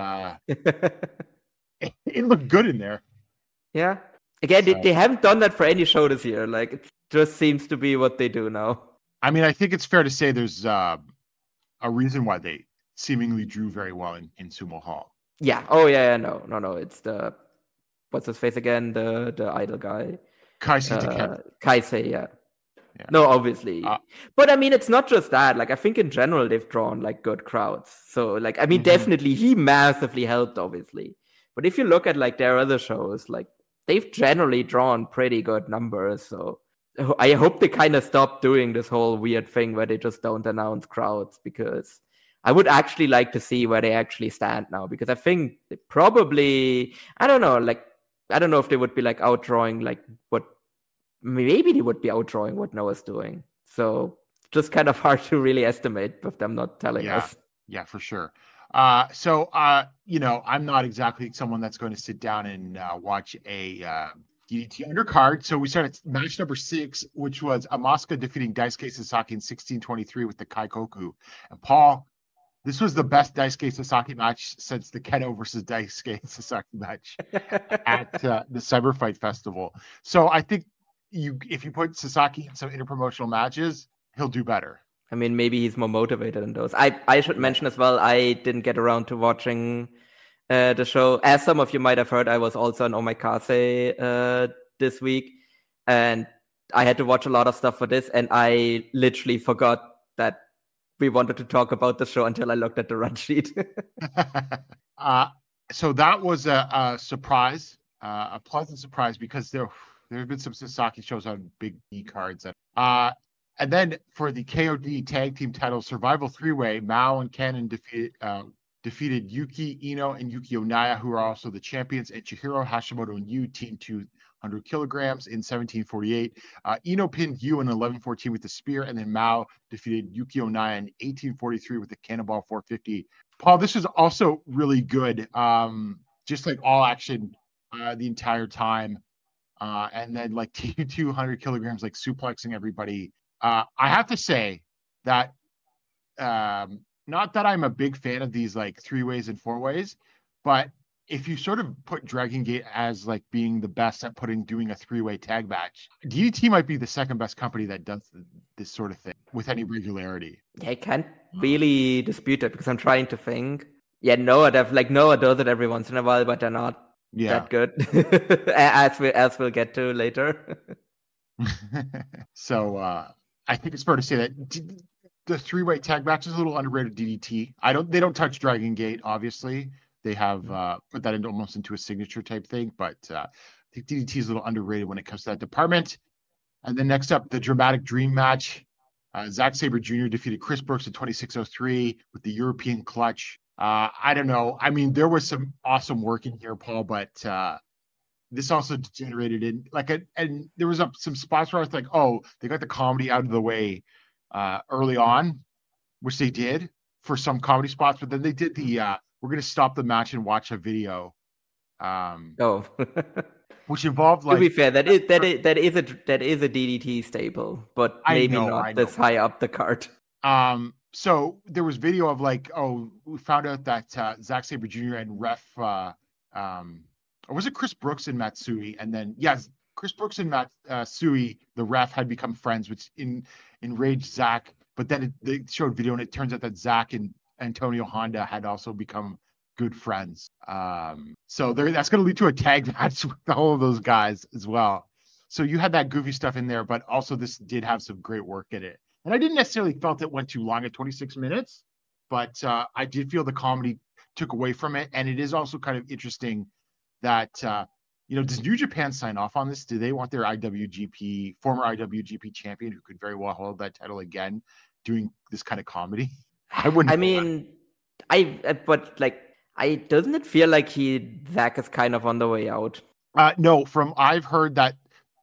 it looked good in there. Yeah. Again, they haven't done that for any show this year. Like it just seems to be what they do now. I mean, I think it's fair to say there's a reason why they seemingly drew very well in Sumo Hall. Yeah. Oh yeah. No. It's what's his face again? The idol guy. Kaisei, yeah. No, obviously. But I mean, it's not just that. Like, I think in general, they've drawn like good crowds. So like, I mean, definitely he massively helped, obviously. But if you look at like their other shows, like they've generally drawn pretty good numbers. So I hope they kind of stop doing this whole weird thing where they just don't announce crowds, because I would actually like to see where they actually stand now, because I think they probably, I don't know if they would be like outdrawing like what, maybe they would be outdrawing what Noah's doing. So just kind of hard to really estimate with them not telling us. Yeah, for sure. You know, I'm not exactly someone that's going to sit down and watch a DDT undercard. So we started match number 6, which was Asuka defeating Daisuke Sasaki in 1623 with the Kaikoku. And Paul, this was the best Daisuke Sasaki match since the Keno versus Daisuke Sasaki match at the Cyber Fight Festival. So I think if you put Sasaki in some interpromotional matches, he'll do better. I mean, maybe he's more motivated in those. I should mention as well, I didn't get around to watching the show. As some of you might have heard, I was also on Omakase this week, and I had to watch a lot of stuff for this, and I literally forgot that we wanted to talk about the show until I looked at the run sheet. So that was a surprise, a pleasant surprise, because there have been some Sasaki shows on big E cards. And then for the KOD Tag Team title Survival 3-Way, Mao and Cannon defeated Yuki Ino and Yuki Onaya, who are also the champions, and Chihiro Hashimoto and Yu, team 200 kilograms in 1748. Ino pinned Yu in 1114 with the spear, and then Mao defeated Yuki Onaya in 1843 with the Cannonball 450. Paul, this was also really good. Just like all action the entire time. And then like 200 kilograms, like suplexing everybody. I have to say that not that I'm a big fan of these like 3-ways and 4-ways, but if you sort of put Dragon Gate as like being the best at doing a 3-way tag match, DDT might be the second best company that does this sort of thing with any regularity. Yeah, I can't really dispute it because I'm trying to think. Yeah, Noah does it every once in a while, but they're not that good, as we'll get to later. So I think it's fair to say that the 3-way tag match is a little underrated. DDT. They don't touch Dragon Gate, obviously. They have put that almost into a signature type thing, but I think DDT is a little underrated when it comes to that department. And then next up, the Dramatic Dream match. Zack Sabre Jr. defeated Chris Brooks in 26:03 with the European clutch. I don't know. I mean, there was some awesome work in here, Paul, but this also degenerated in and there was some spots where I was like, oh, they got the comedy out of the way early on, which they did for some comedy spots, but then they did the we're going to stop the match and watch a video. Which involved to be fair, that is a DDT staple, but maybe not this high up the card. So there was video of we found out that Zack Sabre Jr. and ref or was it Chris Brooks and Matsui? And then Chris Brooks and Matsui, the ref, had become friends, which enraged Zack. But then they showed video, and it turns out that Zack and Antonio Honda had also become good friends. So that's going to lead to a tag match with all of those guys as well. So you had that goofy stuff in there, but also this did have some great work in it. And I didn't necessarily felt it went too long at 26 minutes, but I did feel the comedy took away from it. And it is also kind of interesting that, does New Japan sign off on this? Do they want their former IWGP champion, who could very well hold that title again, doing this kind of comedy? Doesn't it feel like Zack is kind of on the way out? No, I've heard that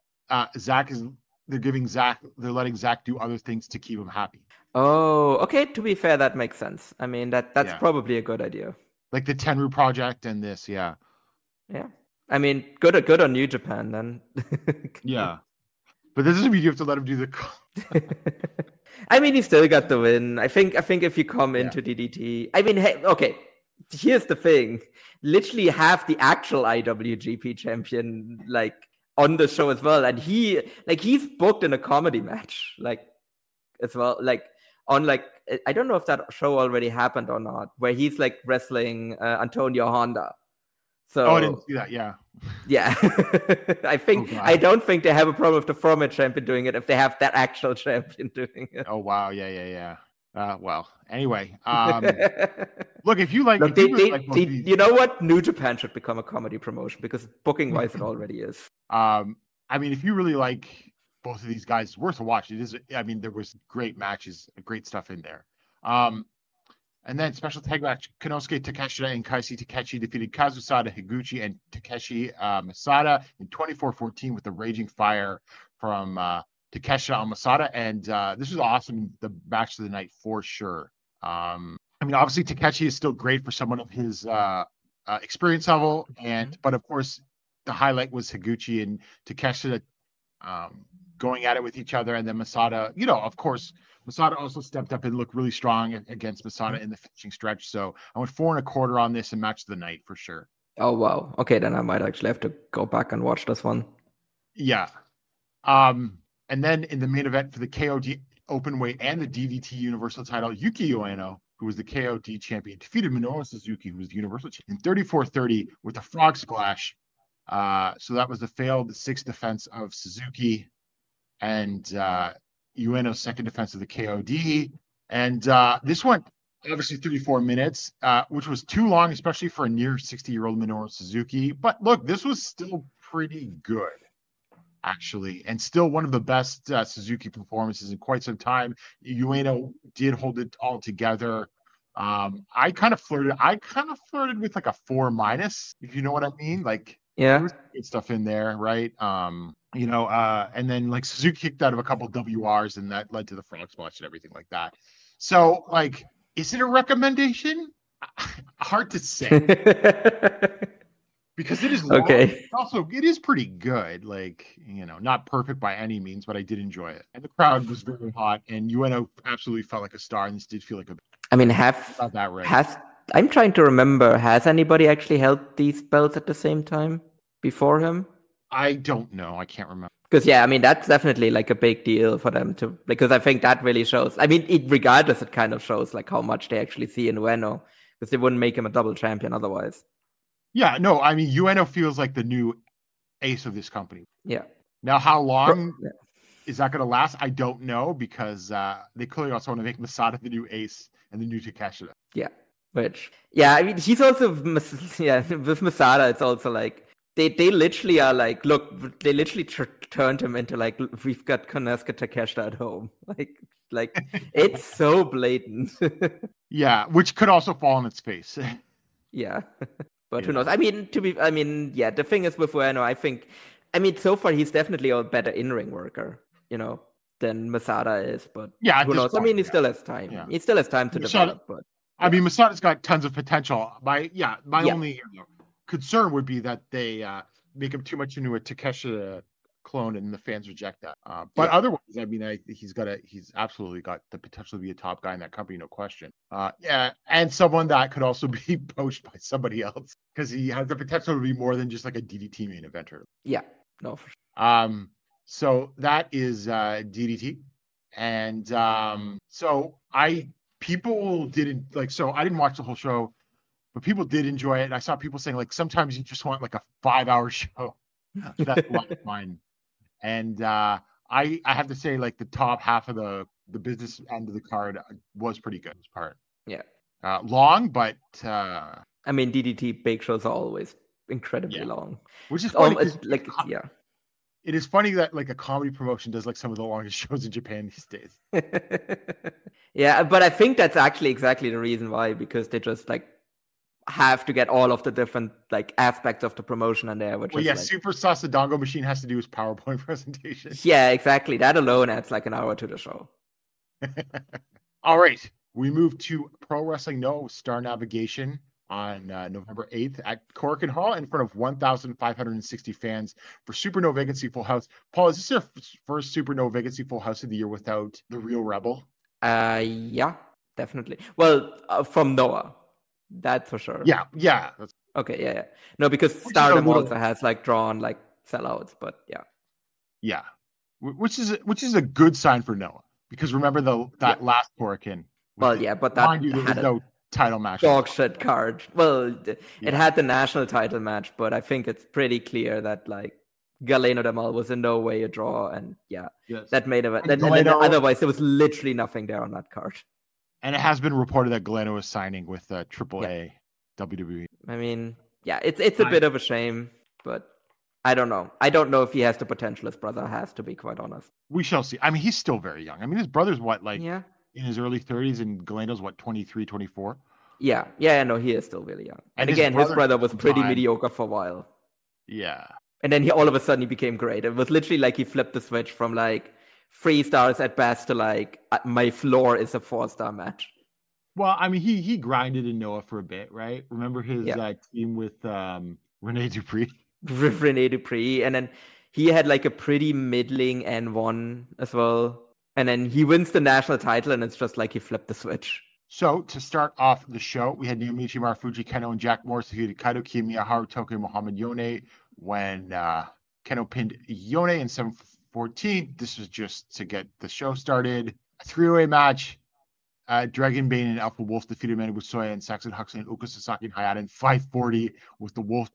they're letting Zack do other things to keep him happy. Oh, okay. To be fair, that makes sense. I mean, that's probably a good idea. Like the Tenru project and this, yeah. Yeah. I mean, good on New Japan then. Yeah. But this doesn't mean you have to let him do the I mean, he still got the win. I think if you come into DDT, I mean, hey, okay. Here's the thing: literally have the actual IWGP champion on the show as well, and he's booked in a comedy match as well. I don't know if that show already happened or not, where he's wrestling Antonio Honda. So I didn't see that. Yeah. Yeah, I don't think they have a problem with the former champion doing it if they have that actual champion doing it. Oh wow, yeah. Well, anyway, look, if you like, you know what? New Japan should become a comedy promotion because booking wise, it already is. I mean, if you really like both of these guys, it's worth a watch. It is. I mean, there was great matches, great stuff in there. And then special tag match, Konosuke Takeshita and Kaisi Takeshi defeated Kazusada Higuchi and Takeshi Masada in 24-14 with the Raging Fire from Takeshita on Masada. And this was awesome, the match of the night for sure. I mean, obviously Takeshi is still great for someone of his experience level. But of course, the highlight was Higuchi and Takeshita going at it with each other. And then Masada, of course, Masada also stepped up and looked really strong against Masada in the finishing stretch. So I went 4 1/4 on this and match of the night for sure. Oh, wow. Okay, then I might actually have to go back and watch this one. Yeah. And then in the main event for the KOD Openweight and the DDT Universal title, Yuki Ueno, who was the KOD champion, defeated Minoru Suzuki, who was the Universal champion, in 34-30 with a frog splash. So that was the failed 6th defense of Suzuki. And Ueno's second defense of the KOD. And this went obviously 34 minutes, which was too long, especially for a near 60-year-old Minoru Suzuki. But look, this was still pretty good, actually, and still one of the best Suzuki performances in quite some time. Ueno did hold it all together. I kind of flirted with a 4-, if you know what I mean. There was good stuff in there, right? And then Suzuki kicked out of a couple WRs, and that led to the frog splash and everything like that. So, is it a recommendation? Hard to say. Because it is long. Okay. Also, it is pretty good. Not perfect by any means, but I did enjoy it. And the crowd was very hot, and Ueno absolutely felt like a star, and this did feel like I mean, I'm trying to remember, has anybody actually held these belts at the same time before him? I don't know. I can't remember. Because, yeah, I mean, that's definitely like a big deal for them to, because I think that really shows, I mean, regardless, it kind of shows like how much they actually see in Ueno, because they wouldn't make him a double champion otherwise. Yeah, no, I mean, Ueno feels like the new ace of this company. Yeah. Now, how long is that going to last? I don't know, because they clearly also want to make Masada the new ace and the new Takeshita. Yeah, I mean, he's also, with Masada, it's also like, they literally are like, look, they literally turned him into like, we've got Konosuke Takeshita at home. Like it's so blatant. Yeah, which could also fall on its face. Yeah, but who knows? I mean, the thing is with Ueno, so far he's definitely a better in-ring worker, than Masada is. But yeah, who knows? He still has time. Yeah. He still has time to develop. But I mean, Masada's got tons of potential. My only concern would be that they make him too much into a Takeshita clone and the fans reject that. But otherwise, I mean, he's absolutely got the potential to be a top guy in that company, no question. And someone that could also be poached by somebody else, because he has the potential to be more than just like a DDT main eventer. Yeah, no, for sure. So that is DDT, and people didn't like. So I didn't watch the whole show. But people did enjoy it. I saw people saying like sometimes you just want like a 5-hour show. That's a lot of fun. And I have to say like the top half of the business end of the card was pretty good. This part. Yeah. Long, but I mean DDT big shows are always incredibly long. Which is funny. It is funny that like a comedy promotion does like some of the longest shows in Japan these days. Yeah, but I think that's actually exactly the reason why, because they just like have to get all of the different like aspects of the promotion in there. Super Sasadongo Machine has to do his PowerPoint presentation. Yeah, exactly. That alone adds like an hour to the show. All right, we move to Pro Wrestling No Star Navigation on November 8th at Korakuen Hall in front of 1,560 fans for Super No Vacancy Full House. Paul, is this your first Super No Vacancy Full House of the year without the Real Rebel? Yeah, definitely. Well, from Noah. That's for sure. Yeah. Okay, yeah. No, because Stardom also has like drawn like sellouts, but yeah. Yeah, which is a good sign for Noah, because remember that last Korakuen. Well, yeah, but that had no title match. Dog shit card. Well, it had the national title match, but I think it's pretty clear that like Galeno Demal was in no way a draw, and that made it. And otherwise, there was literally nothing there on that card. And it has been reported that Galeno is signing with AAA WWE. I mean, it's a bit of a shame, but I don't know. I don't know if he has the potential his brother has, to be quite honest. We shall see. I mean, he's still very young. I mean, his brother's in his early 30s, and Galeno's 23, 24? Yeah, no, he is still really young. And again, his brother was pretty mediocre for a while. Yeah. And then all of a sudden he became great. It was literally like he flipped the switch from like 3 stars at best to like my floor is a 4-star match. Well, I mean, he grinded in Noah for a bit, right? Remember his team with Rene Dupree? With Rene Dupree, and then he had like a pretty middling N1 as well. And then he wins the national title, and it's just like he flipped the switch. So to start off the show, we had Naomichi Marufuji, Keno, and Jack Morris defeated Kaito Kiyomiya, Harutoku, and Muhammad Yone when Keno pinned Yone in 7:14. This was just to get the show started. A 3-way match. Dragon Bane and Alpha Wolf defeated Manabu Soya and Saxon Huxley and Uka Sasaki and Hayata in 5:40 with the Wolf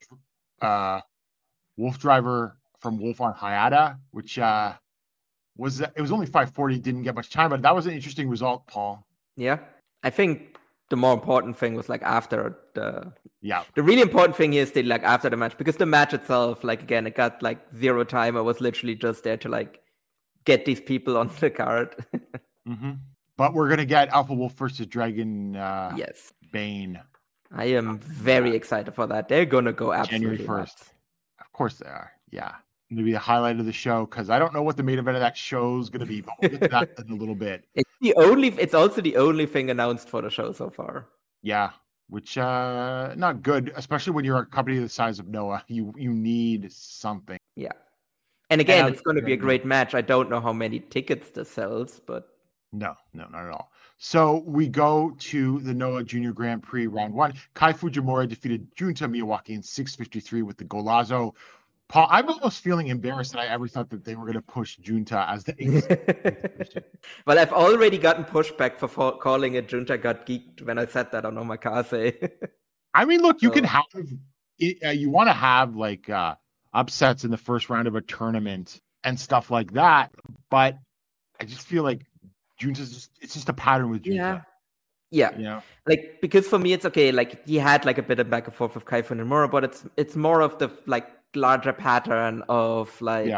Driver from Wolf on Hayata, which it was only 5:40, didn't get much time, but that was an interesting result, Paul. Yeah, I think the more important thing was like after the really important thing is that like after the match, because the match itself, like again, it got like 0 time. I was literally just there to like get these people on the card. Mm-hmm. But we're gonna get Alpha Wolf versus Dragon Bane. I am very excited for that. They're gonna go absolutely January 1st. Nuts. Of course they are. Yeah. Gonna be the highlight of the show, because I don't know what the main event of that show is gonna be, but we'll get to that in a little bit. It's also the only thing announced for the show so far. Yeah. Which not good, especially when you're a company the size of Noah. You need something. Yeah. And again, it's gonna be a great match. I don't know how many tickets this sells, but No, not at all. So we go to the Noah Junior Grand Prix round 1. Kai Fujimura defeated Junta Miyawaki in 6:53 with the golazo. Paul, I'm almost feeling embarrassed that I ever thought that they were going to push Junta as the eighth. Well, I've already gotten pushback for calling it Junta got geeked when I said that on Omakase. I mean, look, you can have, you want to have like upsets in the first round of a tournament and stuff like that, but I just feel like Junta's it's just a pattern with Junta. Yeah. You know? Like, because for me, it's okay. Like, he had like a bit of back and forth with Kai Fujimura, but it's more of the like larger pattern of like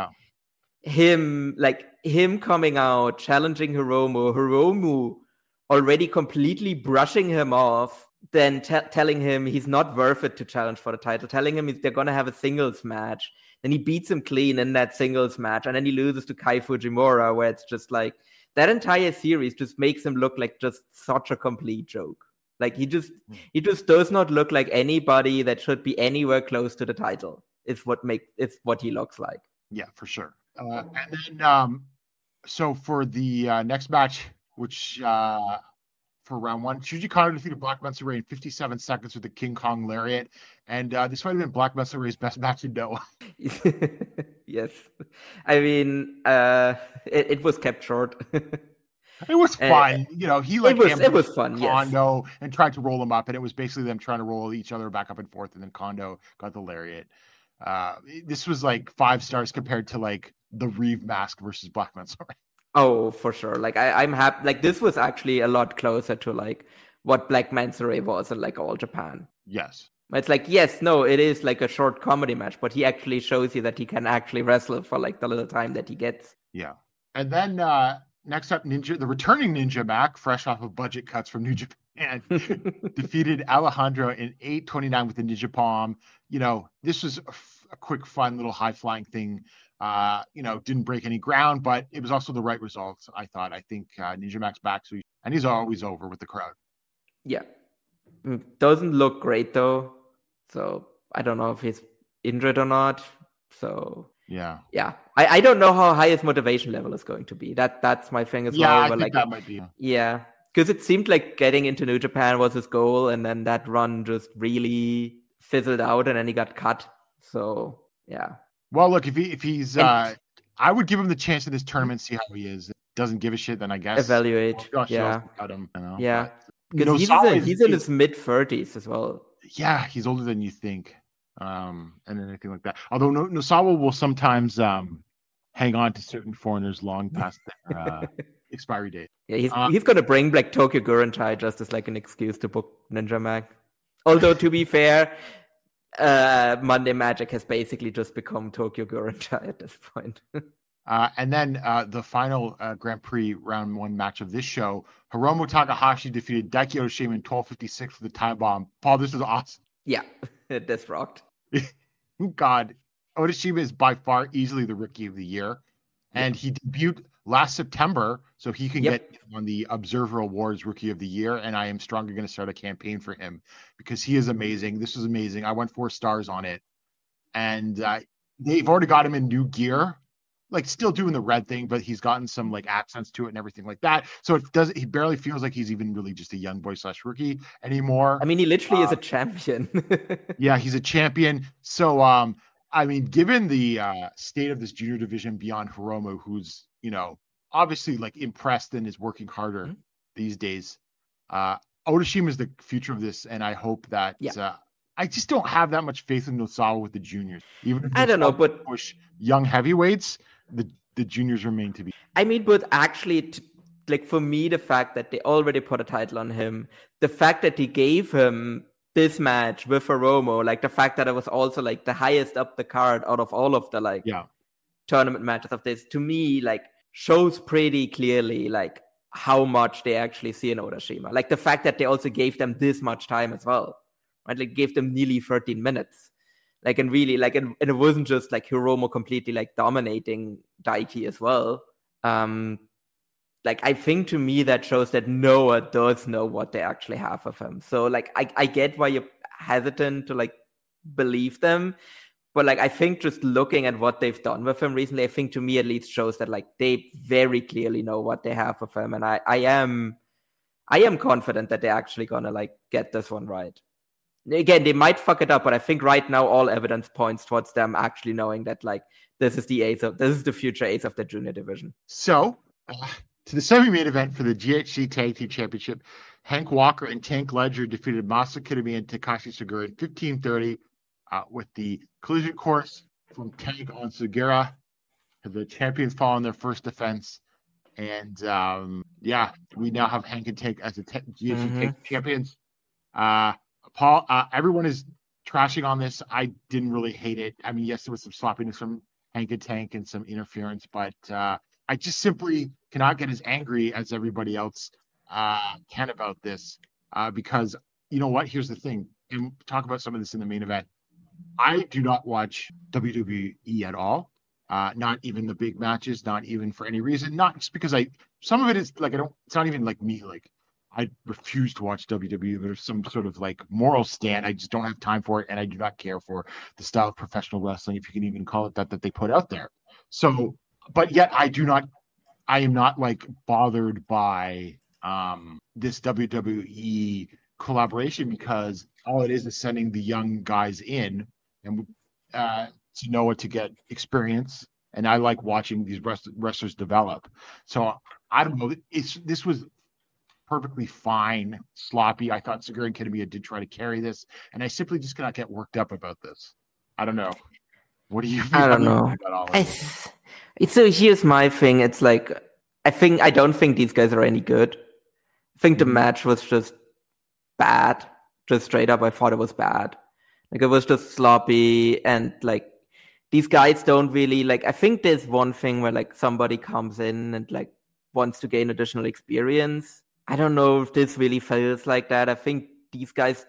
him coming out, challenging Hiromu already completely brushing him off, then telling him he's not worth it to challenge for the title, telling him they're going to have a singles match. Then he beats him clean in that singles match, and then he loses to Kai Fujimura, where it's just like, that entire series just makes him look like just such a complete joke. Like, he just does not look like anybody that should be anywhere close to the title. It's what he looks like. Yeah, for sure. And then, so for the next match, which for round 1, Shuji Kano defeated Black Mensa Ray in 57 seconds with the King Kong Lariat, and this might have been Black Mensa Ray's best match in Noah. Yes, I mean, it was kept short. It was fun, you know. It was fun. Kondo and tried to roll him up, and it was basically them trying to roll each other back up and forth, and then Kondo got the lariat. This was like 5 stars compared to like the Reeve Mask versus Black Mensa Ray. Oh, for sure. Like I'm happy. Like, this was actually a lot closer to like what Black Mensa Ray was in like All Japan. Yes. It's like, yes, no, it is like a short comedy match, but he actually shows you that he can actually wrestle for like the little time that he gets. Yeah. And then next up, the returning Ninja Mac, fresh off of budget cuts from New Japan, defeated Alejandro in 8:29 with the Ninja Palm. You know, this was a quick, fun little high-flying thing. You know, didn't break any ground, but it was also the right results, I thought. I think Ninja Mac's back, and he's always over with the crowd. Yeah. Doesn't look great, though. So I don't know if he's injured or not. So yeah. I don't know how high his motivation level is going to be. That's my thing as well. Yeah, I think that might be. Yeah, because it seemed like getting into New Japan was his goal, and then that run just really fizzled out, and then he got cut. So yeah. Well, look, if he's, I would give him the chance in this tournament, see how he is. Doesn't give a shit, then I guess evaluate. Cut him, you know? Yeah, because he's in his mid-30s as well. Yeah, he's older than you think, and anything like that. Although Nosawa will sometimes hang on to certain foreigners long past their expiry date. Yeah, he's gonna bring like Tokyo Gurentai just as like an excuse to book Ninja Mac. Although, to be fair, Monday Magic has basically just become Tokyo Gurentai at this point. And then the final Grand Prix round 1 match of this show, Hiromu Takahashi defeated Daiki Otoshima in 12:56 for the time bomb. Paul, this was awesome. Yeah, this rocked. God, Otoshima is by far easily the Rookie of the Year, and he debuted last September, so he can get on the Observer Awards Rookie of the Year, and I am strongly going to start a campaign for him because he is amazing. This is amazing. I went 4 stars on it, and they've already got him in new gear. Like, still doing the red thing, but he's gotten some like accents to it and everything like that. So he barely feels like he's even really just a young boy / rookie anymore. I mean, he literally is a champion. Yeah, he's a champion. So, I mean, given the state of this junior division beyond Hiromu, who's, you know, obviously like impressed and is working harder these days, Otoshima is the future of this. And I hope that, I just don't have that much faith in Nosawa with the juniors. Even if I don't know, but push young heavyweights, the juniors remain to be. I mean, but actually, like, for me, the fact that they already put a title on him, the fact that he gave him this match with Hiromu, like the fact that it was also like the highest up the card out of all of the like tournament matches of this, to me, like shows pretty clearly like how much they actually see in Otoshima. Like the fact that they also gave them this much time as well, right? Like gave them nearly 13 minutes. Like, and really, like, and it wasn't just like Hiromu completely like dominating Daiki as well. Like, I think to me that shows that Noah does know what they actually have of him. So like, I get why you're hesitant to like believe them, But like, I think just looking at what they've done with him recently, I think to me at least shows that like they very clearly know what they have with him. And I am confident that they're actually gonna like get this one right. Again, they might fuck it up, but I think right now all evidence points towards them actually knowing that like this is the future ace of the junior division. So to the semi-main event for the GHC Tag Team Championship, Hank Walker and Tank Ledger defeated Masa Kitami and Takashi Sugiura in 15:30 with the collision course from Tank on Sugiura. The champions fall in their first defense. And we now have Hank and Tank as the GHC Tag champions. Paul, everyone is trashing on this. I didn't really hate it. I mean, yes, there was some sloppiness from Hank and Tank and some interference, but I just simply cannot get as angry as everybody else can about this because, you know what? Here's the thing. And we'll talk about some of this in the main event. I do not watch WWE at all. Not even the big matches, not even for any reason. Not just because some of it is like, it's not even like me. Like, I refuse to watch WWE. There's some sort of like moral stand. I just don't have time for it. And I do not care for the style of professional wrestling, if you can even call it that they put out there. So, but yet I am not like bothered by this WWE collaboration because all it is sending the young guys in and to know what to get experience. And I like watching these wrestlers develop. So I don't know. This was perfectly fine, sloppy. I thought Sugiura and Kitamiya did try to carry this, and I simply just cannot get worked up about this. I don't know. What do you feel? I don't know. About all of this? So here's my thing. It's like, I don't think these guys are any good. I think the match was just bad. Just straight up, I thought it was bad. Like, it was just sloppy, and like, these guys don't really, like, I think there's one thing where like somebody comes in and like wants to gain additional experience. I don't know if this really feels like that. I think these guys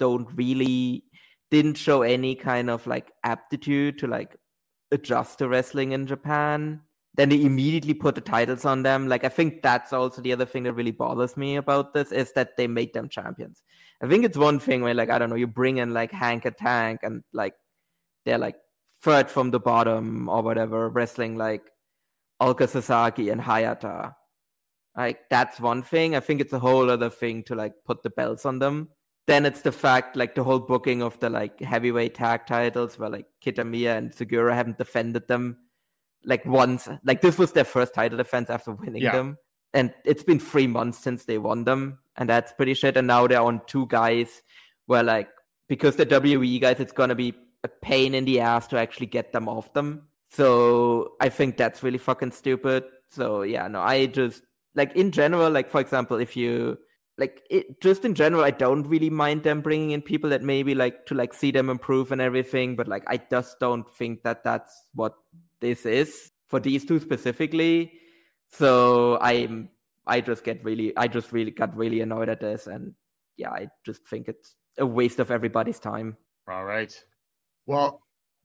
didn't show any kind of like aptitude to like adjust to wrestling in Japan. Then they immediately put the titles on them. Like, I think that's also the other thing that really bothers me about this is that they made them champions. I think it's one thing where like, I don't know, you bring in like Hank and Tank and like they're like third from the bottom or whatever, wrestling like Ulka Sasaki and Hayata. Like, that's one thing. I think it's a whole other thing to like put the belts on them. Then it's the fact, like the whole booking of the like heavyweight tag titles where like Kitamiya and Sugiura haven't defended them like once. Like, this was their first title defense after winning them. And it's been 3 months since they won them. And that's pretty shit. And now they're on 2 guys where like, because the WWE guys, it's going to be a pain in the ass to actually get them off them. So I think that's really fucking stupid. So yeah, no, I just, like, in general, like, for example, if you, like, just in general, I don't really mind them bringing in people that maybe, like, to, like, see them improve and everything, but, like, I just don't think that that's what this is for these two specifically. So I just really got really annoyed at this, and, yeah, I just think it's a waste of everybody's time. All right. Well,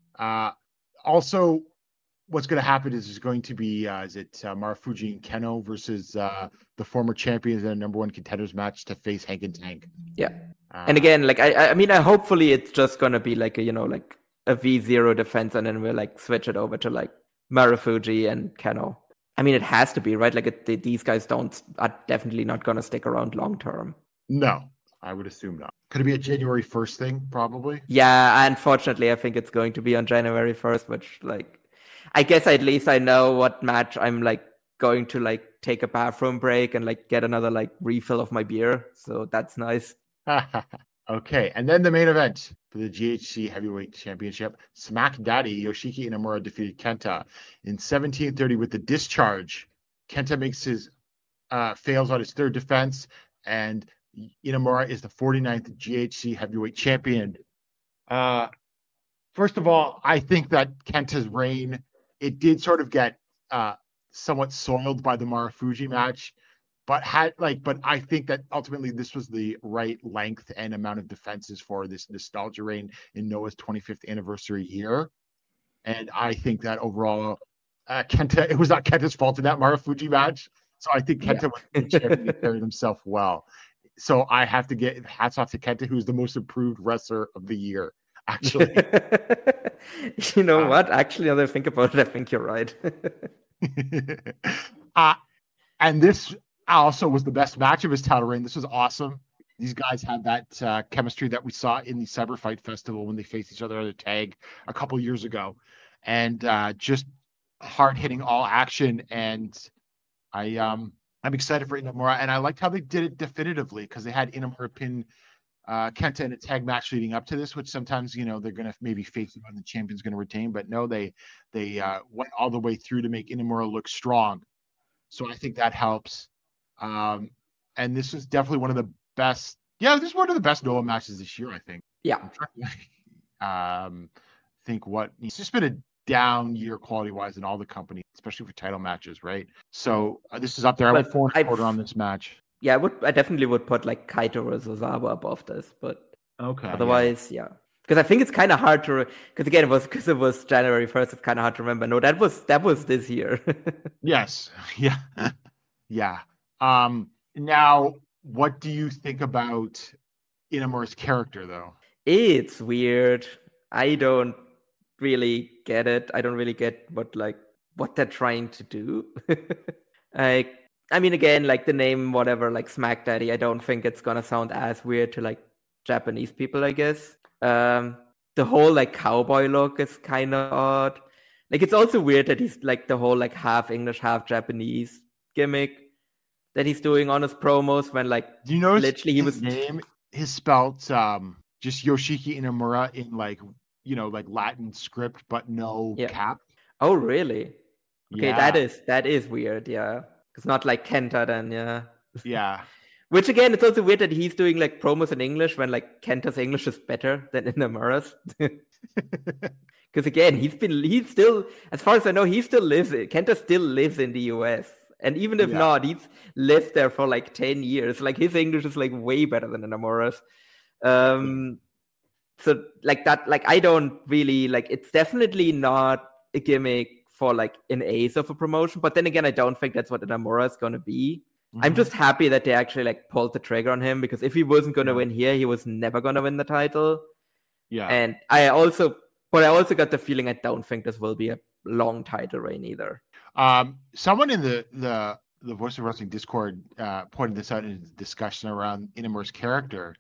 also, what's going to happen is there's going to be, Marufuji and Keno versus the former champions in a number 1 contenders match to face Hank and Tank. Yeah. And again, like, I mean, hopefully it's just going to be like a, you know, like a V0 defense, and then we'll like switch it over to like Marufuji and Keno. I mean, it has to be, right? Like, these guys are definitely not going to stick around long term. No, I would assume not. Could it be a January 1st thing? Probably. Yeah, unfortunately, I think it's going to be on January 1st, which, like, I guess at least I know what match I'm like going to like take a bathroom break and like get another like refill of my beer. So that's nice. Okay. And then the main event for the GHC Heavyweight Championship, Smack Daddy Yoshiki Inamura defeated Kenta in 17:30 with the discharge. Kenta makes his fails on his 3rd defense, and Inamura is the 49th GHC Heavyweight Champion. First of all, I think that Kenta's reign, it did sort of get somewhat soiled by the Marufuji match, but I think that ultimately this was the right length and amount of defenses for this nostalgia reign in Noah's 25th anniversary year. And I think that overall, Kenta, it was not Kenta's fault in that Marufuji match. So I think Kenta was the champion and carried himself well. So I have to get hats off to Kenta, who's the most improved wrestler of the year. actually. You know what? Actually, now that I think about it, I think you're right. And this also was the best match of his title reign. This was awesome. These guys had that chemistry that we saw in the Cyber Fight Festival when they faced each other at a tag a couple years ago, and just hard hitting all action. And I'm excited for Inamura, and I liked how they did it definitively because they had Inamura pin Kenta in a tag match leading up to this, which sometimes they're going to maybe face it when the champion's going to retain, but no, they went all the way through to make Inamura look strong. So I think that helps. And this is definitely one of the best. Yeah, this is one of the best Noah matches this year, I think. Yeah. I'm trying to think it's just been a down year quality wise in all the companies, especially for title matches, right? So this is up there. I went 4.25 on this match. Yeah, I definitely would put like Kaito or Ozawa above this, but otherwise, yeah. Because I think it's kind of hard to, because again, it was January 1st. It's kind of hard to remember. No, that was this year. Yes. Yeah. Yeah. Now, what do you think about Inamura's character, though? It's weird. I don't really get it. I don't really get what they're trying to do. I mean, again, like the name, whatever, like Smack Daddy, I don't think it's gonna sound as weird to like Japanese people, I guess. The whole like cowboy look is kind of odd. Like it's also weird that he's like the whole like half English, half Japanese gimmick that he's doing on his promos when like do you know literally his name is spelled just Yoshiki Inamura in like like Latin script but no cap. Oh really? Okay, yeah. that is weird, yeah. It's not like Kenta then, yeah. Yeah. Which again, it's also weird that he's doing like promos in English when like Kenta's English is better than Inamura's. Because again, he's still, as far as I know, Kenta still lives in the US. And even if not, he's lived there for like 10 years. Like his English is like way better than Inamura's. So like that, like I don't really like, it's definitely not a gimmick for like an ace of a promotion. But then again, I don't think that's what Inamura is going to be. Mm-hmm. I'm just happy that they actually like pulled the trigger on him, because if he wasn't going to win here, he was never going to win the title. Yeah. And I also got the feeling I don't think this will be a long title reign either. Someone in the Voice of Wrestling Discord pointed this out in a discussion around Inamura's character.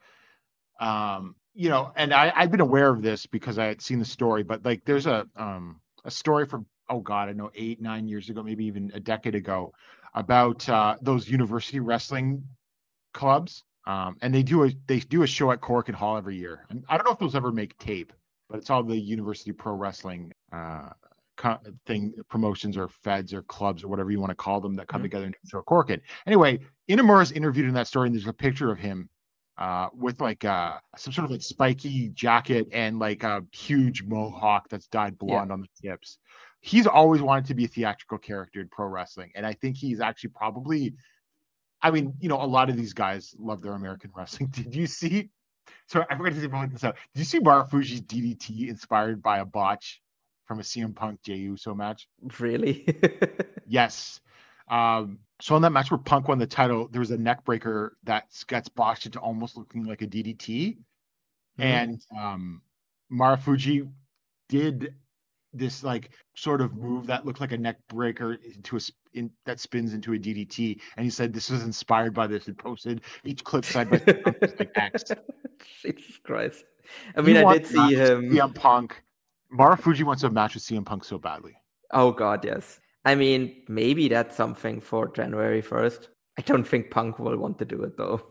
And I've been aware of this because I had seen the story, but like there's a story from 8-9 years ago, maybe even a decade ago, about those university wrestling clubs. And they do a show at Korakuen Hall every year. And I don't know if those ever make tape, but it's all the university pro wrestling promotions or feds or clubs or whatever you want to call them that come together and show Korakuen. Anyway, Inamura's interviewed in that story, and there's a picture of him with like some sort of like spiky jacket and like a huge mohawk that's dyed blonde on the tips. He's always wanted to be a theatrical character in pro wrestling, and I think he's actually probably, I mean, a lot of these guys love their American wrestling. Did you see? So I forgot to point this out. Did you see Marufuji's DDT inspired by a botch from a CM Punk Jey Uso match? Really? Yes. So in that match where Punk won the title, there was a neck breaker that gets botched into almost looking like a DDT. And Marufuji did this like sort of move that looked like a neck breaker that spins into a DDT. And he said this was inspired by this and posted each clip side by side like X. Jesus Christ. I mean, I did see him. CM Punk. Marufuji wants a match with CM Punk so badly. Oh God, yes. I mean, maybe that's something for January 1st. I don't think Punk will want to do it though.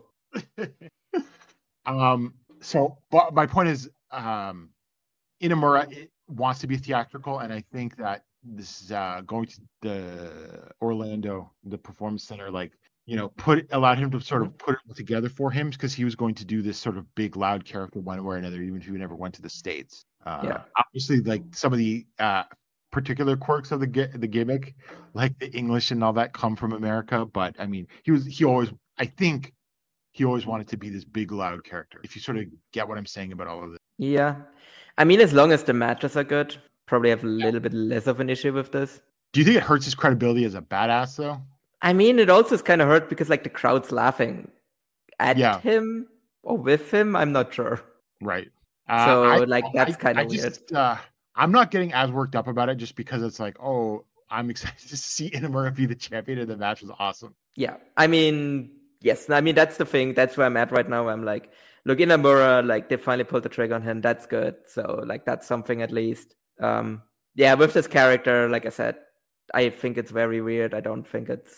But my point is, Inamura wants to be theatrical, and I think that this is going to the Orlando, the Performance Center, allowed him to sort of put it together for him, because he was going to do this sort of big, loud character one way or another, even if he never went to the States. Obviously, like some of the particular quirks of the gimmick, like the English and all that, come from America. But I mean, he always wanted to be this big, loud character. If you sort of get what I'm saying about all of this. Yeah. I mean, as long as the matches are good, probably have a little bit less of an issue with this. Do you think it hurts his credibility as a badass, though? I mean, it also is kind of hurt because, like, the crowd's laughing at him or with him. I'm not sure. Right. That's kind of weird. I'm not getting as worked up about it just because it's like, oh, I'm excited to see Inamura be the champion, and the match was awesome. Yeah, I mean, yes, I mean that's the thing. That's where I'm at right now. I'm like, look, Inamura, like they finally pulled the trigger on him. That's good. So like that's something at least. Yeah, with this character, like I said, I think it's very weird. I don't think it's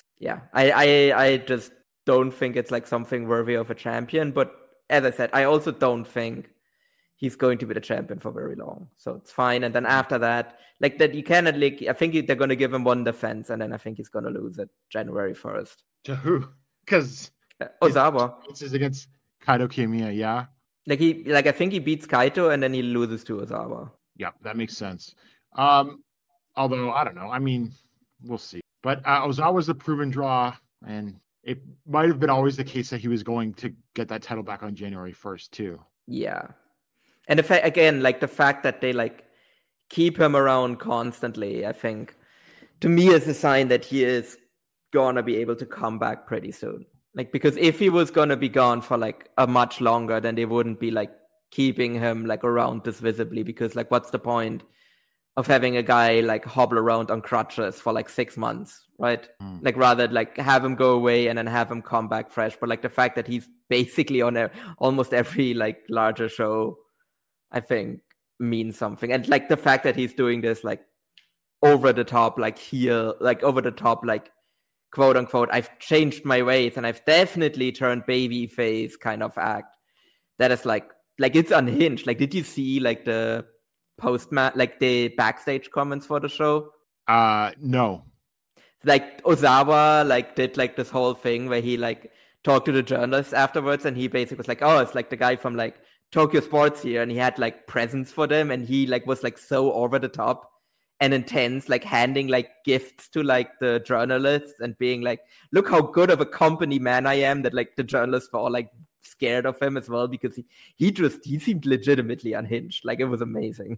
I just don't think it's like something worthy of a champion. But as I said, I also don't think he's going to be the champion for very long. So it's fine. And then after that, like that, you cannot like. I think they're going to give him one defense, and then I think he's going to lose it January 1st. To who? Because Ozawa. This is against Kaito Kiyomiya, yeah. I think he beats Kaito, and then he loses to Ozawa. Yeah, that makes sense. Although I don't know. I mean, we'll see. But Ozawa's a proven draw, and it might have been always the case that he was going to get that title back on January 1st too. Yeah, and the fact that they like keep him around constantly, I think, to me is a sign that he is gonna be able to come back pretty soon. Like, because if he was gonna be gone for like a much longer, then they wouldn't be like keeping him like around this visibly, because like what's the point of having a guy like hobble around on crutches for like 6 months, right? Like rather like have him go away and then have him come back fresh. But like the fact that he's basically on almost every like larger show, I think means something. And like the fact that he's doing this like over the top, like heel, like over the top, like quote unquote, I've changed my ways and I've definitely turned baby face kind of act. That is like it's unhinged. Like, did you see like the like the backstage comments for the show? No. Like Ozawa like did like this whole thing where he like talked to the journalists afterwards, and he basically was like, oh, it's like the guy from like Tokyo Sports here, and he had like presents for them, and he like was like so over the top and intense, like handing like gifts to like the journalists and being like, look how good of a company man I am, that like the journalists were all like scared of him as well, because he seemed legitimately unhinged. Like, it was amazing.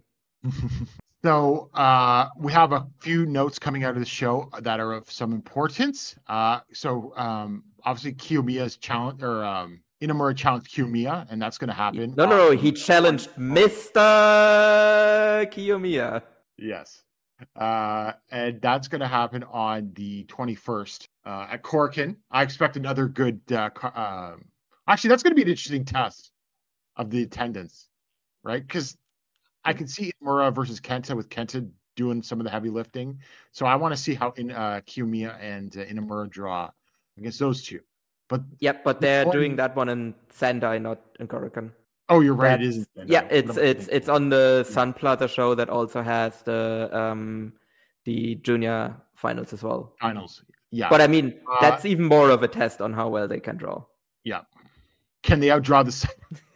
So we have a few notes coming out of the show that are of some importance. So obviously Kiyomiya's challenge, or Inamura challenged Kiyomiya, and that's going to happen. No, he challenged Mr. Kiyomiya. Yes. And that's going to happen on the 21st at Korakuen. I expect another good actually, that's going to be an interesting test of the attendance, right? Because I can see Inamura versus Kenta, with Kenta doing some of the heavy lifting. So I want to see how Kiyomiya and Inamura draw against those two. But they're doing that one in Sendai, not in Korakuen. Oh, you're right. It is. Yeah, it's on the Sun Plaza show that also has the junior finals as well. Finals, yeah. But I mean, that's even more of a test on how well they can draw. Yeah. Can they outdraw the?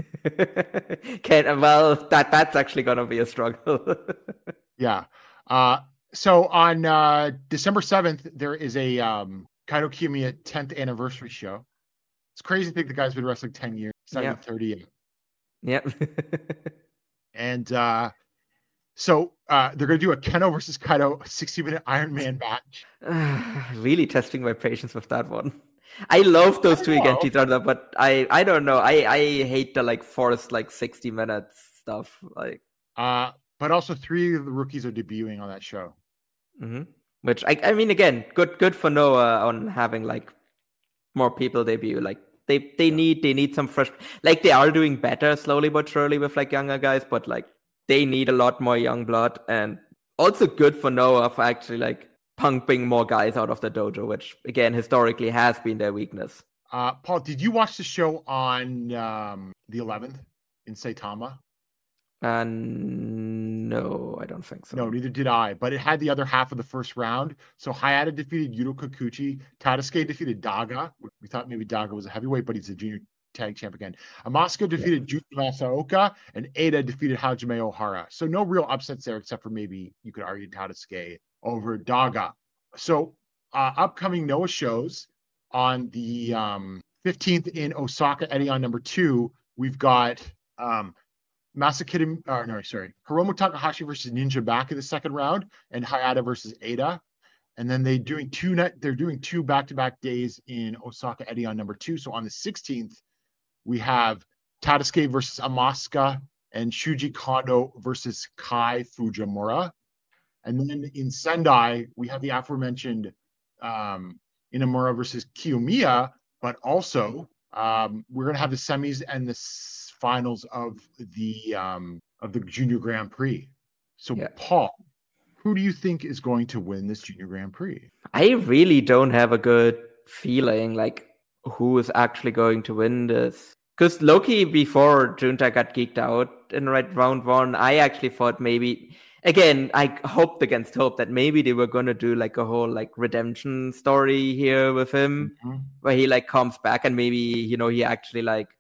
That's actually gonna be a struggle. Yeah. So on December 7th, there is a Kaito Kiyomiya 10th anniversary show. It's crazy to think the guy's been wrestling 10 years. He's not even 38. Yeah. And so they're going to do a Keno versus Kaito 60-minute Iron Man match. Really testing my patience with that one. I love those two against each other, but I don't know. I hate the like forced like 60 minutes stuff. Like, but also 3 of the rookies are debuting on that show. Mm-hmm. Which I mean, again, good for Noah on having like more people debut. Like they need some fresh. Like, they are doing better slowly but surely with like younger guys, but like they need a lot more young blood. And also good for Noah for actually like pumping more guys out of the dojo, which again historically has been their weakness. Paul, did you watch the show on the 11th in Saitama? No, I don't think so. No, neither did I. But it had the other half of the first round. So Hayata defeated Yuto Kikuchi. Tadasuke defeated Daga. We thought maybe Daga was a heavyweight, but he's a junior tag champ again. Asuka defeated Juki Masaoka, and Ada defeated Hajime Ohara. So no real upsets there, except for maybe you could argue Tadasuke over Daga. So upcoming Noah shows on the 15th in Osaka, Edion number 2, we've got Hiromu Takahashi versus Ninja back in the second round, and Hayata versus Ada. And then they're doing two back-to-back days in Osaka, Edion number 2. So on the 16th, we have Tadasuke versus Asuka and Shuji Kondo versus Kai Fujimura. And then in Sendai, we have the aforementioned Inamura versus Kiyomiya, but also we're going to have the semis and the finals of the Junior Grand Prix. So, Paul, who do you think is going to win this Junior Grand Prix? I really don't have a good feeling, like, who is actually going to win this. Because Loki, before Junta got geeked out in round one, I actually thought maybe, again, I hoped against hope that maybe they were going to do like a whole like redemption story here with him, where he like comes back and maybe, you know, he actually like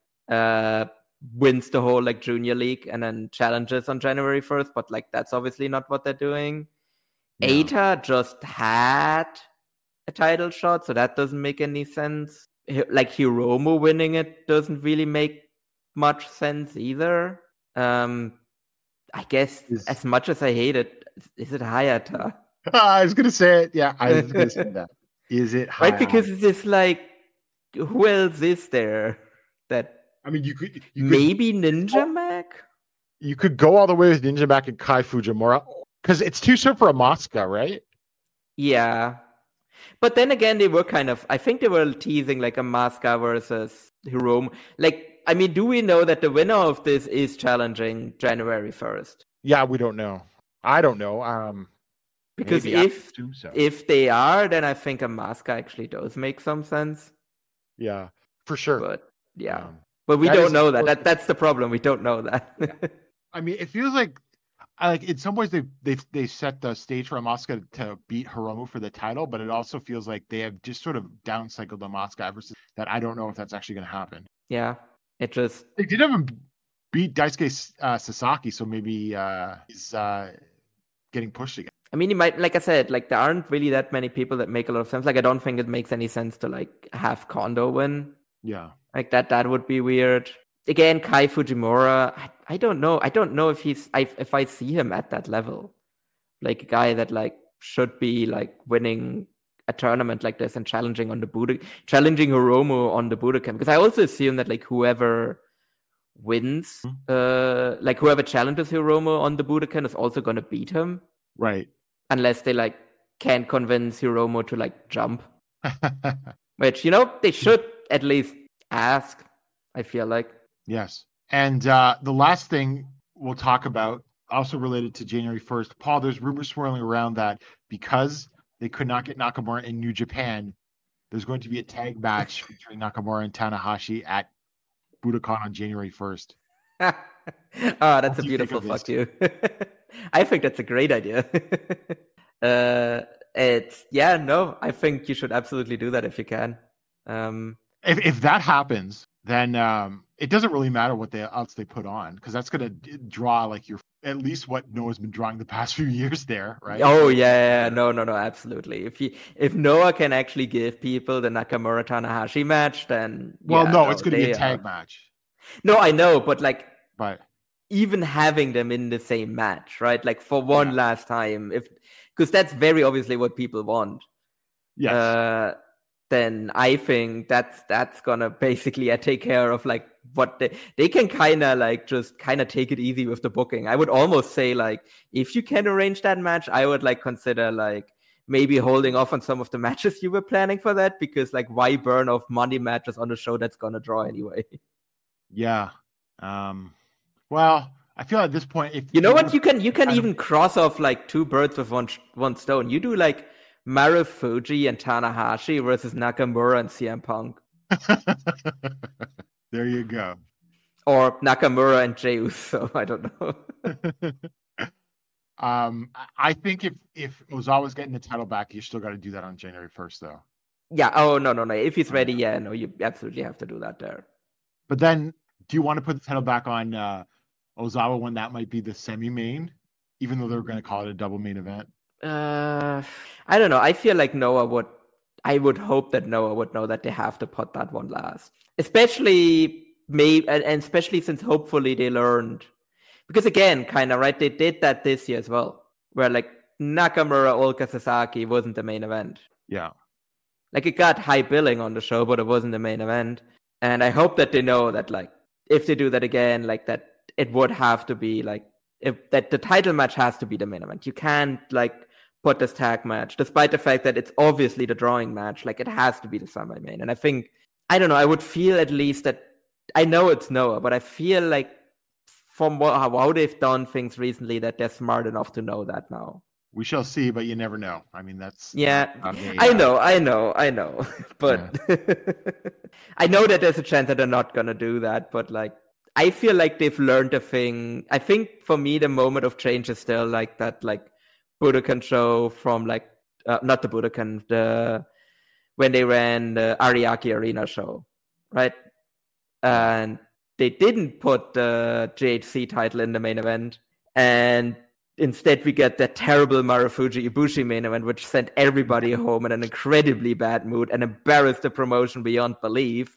wins the whole like junior league and then challenges on January 1st. But like, that's obviously not what they're doing. No. Eita just had a title shot, so that doesn't make any sense. Like Hiromu winning it doesn't really make much sense either. I guess as much as I hate it, is it Hayata? I was gonna say it. Yeah, I was gonna say that. Is it Hayata? Right? Because it's just like, who else is there? That I mean, you could maybe Ninja Mac. You could go all the way with Ninja Mac and Kai Fujimura because it's too soon for a Masuka, right? Yeah. But then again, they were I think they were teasing like a Masuka versus Hiromu. Like, I mean, do we know that the winner of this is challenging January 1st? Yeah, we don't know. I don't know. Because if they are, then I think a Masuka actually does make some sense. Yeah, for sure. But yeah, but we don't know that. That's the problem. We don't know that. Yeah. I mean, it feels like in some ways they set the stage for Asuka to beat Hiromu for the title, but it also feels like they have just sort of downcycled Asuka ever since that. I don't know if that's actually going to happen. Yeah, it just they did have him beat Daisuke Sasaki, so maybe he's getting pushed again. I mean, he might, like I said, like there aren't really that many people that make a lot of sense. Like I don't think it makes any sense to like have Kondo win. Yeah, like that would be weird. Again, Kai Fujimura, I don't know. I don't know if if I see him at that level. Like a guy that like should be like winning a tournament like this and challenging Hiromu on the Budokan. Because I also assume that like whoever wins, like whoever challenges Hiromu on the Budokan is also going to beat him. Right. Unless they like can't convince Hiromu to like jump. Which, you know, they should at least ask, I feel like. Yes. And the last thing we'll talk about, also related to January 1st, Paul, there's rumors swirling around that because they could not get Nakamura in New Japan, there's going to be a tag match between Nakamura and Tanahashi at Budokan on January 1st. Oh, that's a beautiful fuck you. I think that's a great idea. I think you should absolutely do that if you can. If that happens, then it doesn't really matter what else they put on, because that's going to draw like at least what Noah's been drawing the past few years there, right? Oh yeah, no, absolutely. If Noah can actually give people the Nakamura Tanahashi match, then it's going to be a tag match. No, I know, but even having them in the same match, right? Like for one last time, because that's very obviously what people want. Yes. Then I think that's gonna basically take care of like what they can kind of like just kind of take it easy with the booking. I would almost say like if you can arrange that match, I would like consider like maybe holding off on some of the matches you were planning for that, because like why burn off money matches on a show that's gonna draw anyway? Yeah. Well, I feel at this point, if you know what, you can even cross off like two birds with one stone. You do like Marufuji and Tanahashi versus Nakamura and CM Punk. There you go. Or Nakamura and Jey Uso. I don't know. I think if Ozawa's getting the title back, you still got to do that on January 1st, though. Yeah. Oh no. If he's ready, you absolutely have to do that there. But then, do you want to put the title back on Ozawa when that might be the semi-main, even though they're going to call it a double main event? I don't know. I feel like I would hope that Noah would know that they have to put that one last. Especially since hopefully they learned. Because again, kind of, right, they did that this year as well. Where like Nakamura, Ulka, Sasaki wasn't the main event. Yeah. Like it got high billing on the show, but it wasn't the main event. And I hope that they know that like if they do that again, like that it would have to be like that the title match has to be the main event. You can't like put this tag match, despite the fact that it's obviously the drawing match. Like it has to be the semi-main. And I think, I don't know, I would feel at least that, I know it's Noah, but I feel like from how they've done things recently that they're smart enough to know that now. We shall see, but you never know. I mean, that's... Yeah, I know. But I know that there's a chance that they're not going to do that, but like, I feel like they've learned a thing. I think for me, the moment of change is still like that, like Budokan show from like, not the Budokan, when they ran the Ariake Arena show, right? And they didn't put the JHC title in the main event. And instead we get that terrible Marufuji Ibushi main event, which sent everybody home in an incredibly bad mood and embarrassed the promotion beyond belief.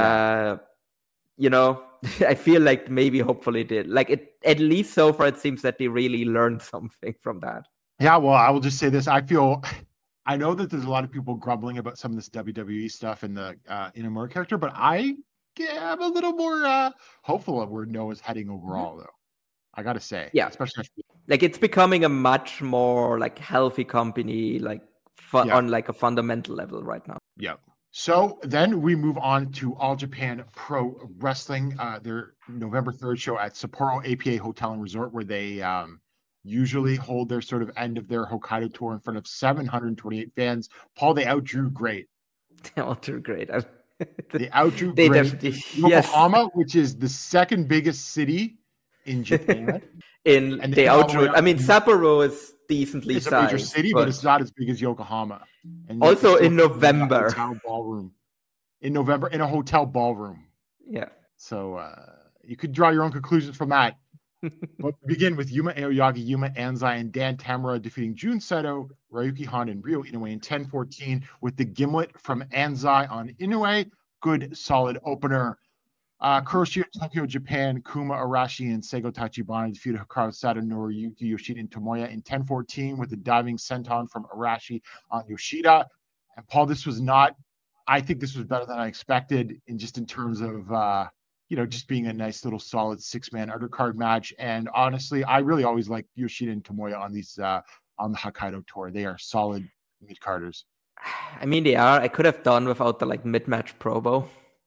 You know, I feel like maybe hopefully did. Like it, at least so far, it seems that they really learned something from that. Yeah, well, I will just say this. I know that there's a lot of people grumbling about some of this WWE stuff and the Inamura character, but I'm a little more hopeful of where Noah's heading overall, though. I gotta say, yeah, especially like it's becoming a much more like healthy company, like on like a fundamental level right now. Yeah. So then we move on to All Japan Pro Wrestling, their November 3rd show at Sapporo APA Hotel and Resort, where they usually hold their sort of end of their Hokkaido tour in front of 728 fans. Paul, they outdrew great. They outdrew great. They outdrew great. Yokohama, which is the second biggest city in Japan. They outdrew. I mean, Sapporo is decently sized. It's a major city, but it's not as big as Yokohama. And also in November. In November, in a hotel ballroom. Yeah. So you could draw your own conclusions from that. But begin with Yuma Aoyagi, Yuma Anzai, and Dan Tamura defeating Jun Seto, Ryuki Honda, and Ryo Inoue in 10-14 with the gimlet from Anzai on Inoue. Good, solid opener. Kuroshio Tokyo Japan, Kuma Arashi, and Seigo Tachibana defeated Hikaru Sato, Noriyuki Yoshida, and Tomoya in 10-14 with the diving senton from Arashi on Yoshida. And Paul, I think this was better than I expected in terms of, just being a nice little solid 6-man undercard match. And honestly, I really always like Yoshida and Tomoya on these, on the Hokkaido tour. They are solid mid-carders. I mean, they are. I could have done without the like mid-match promo.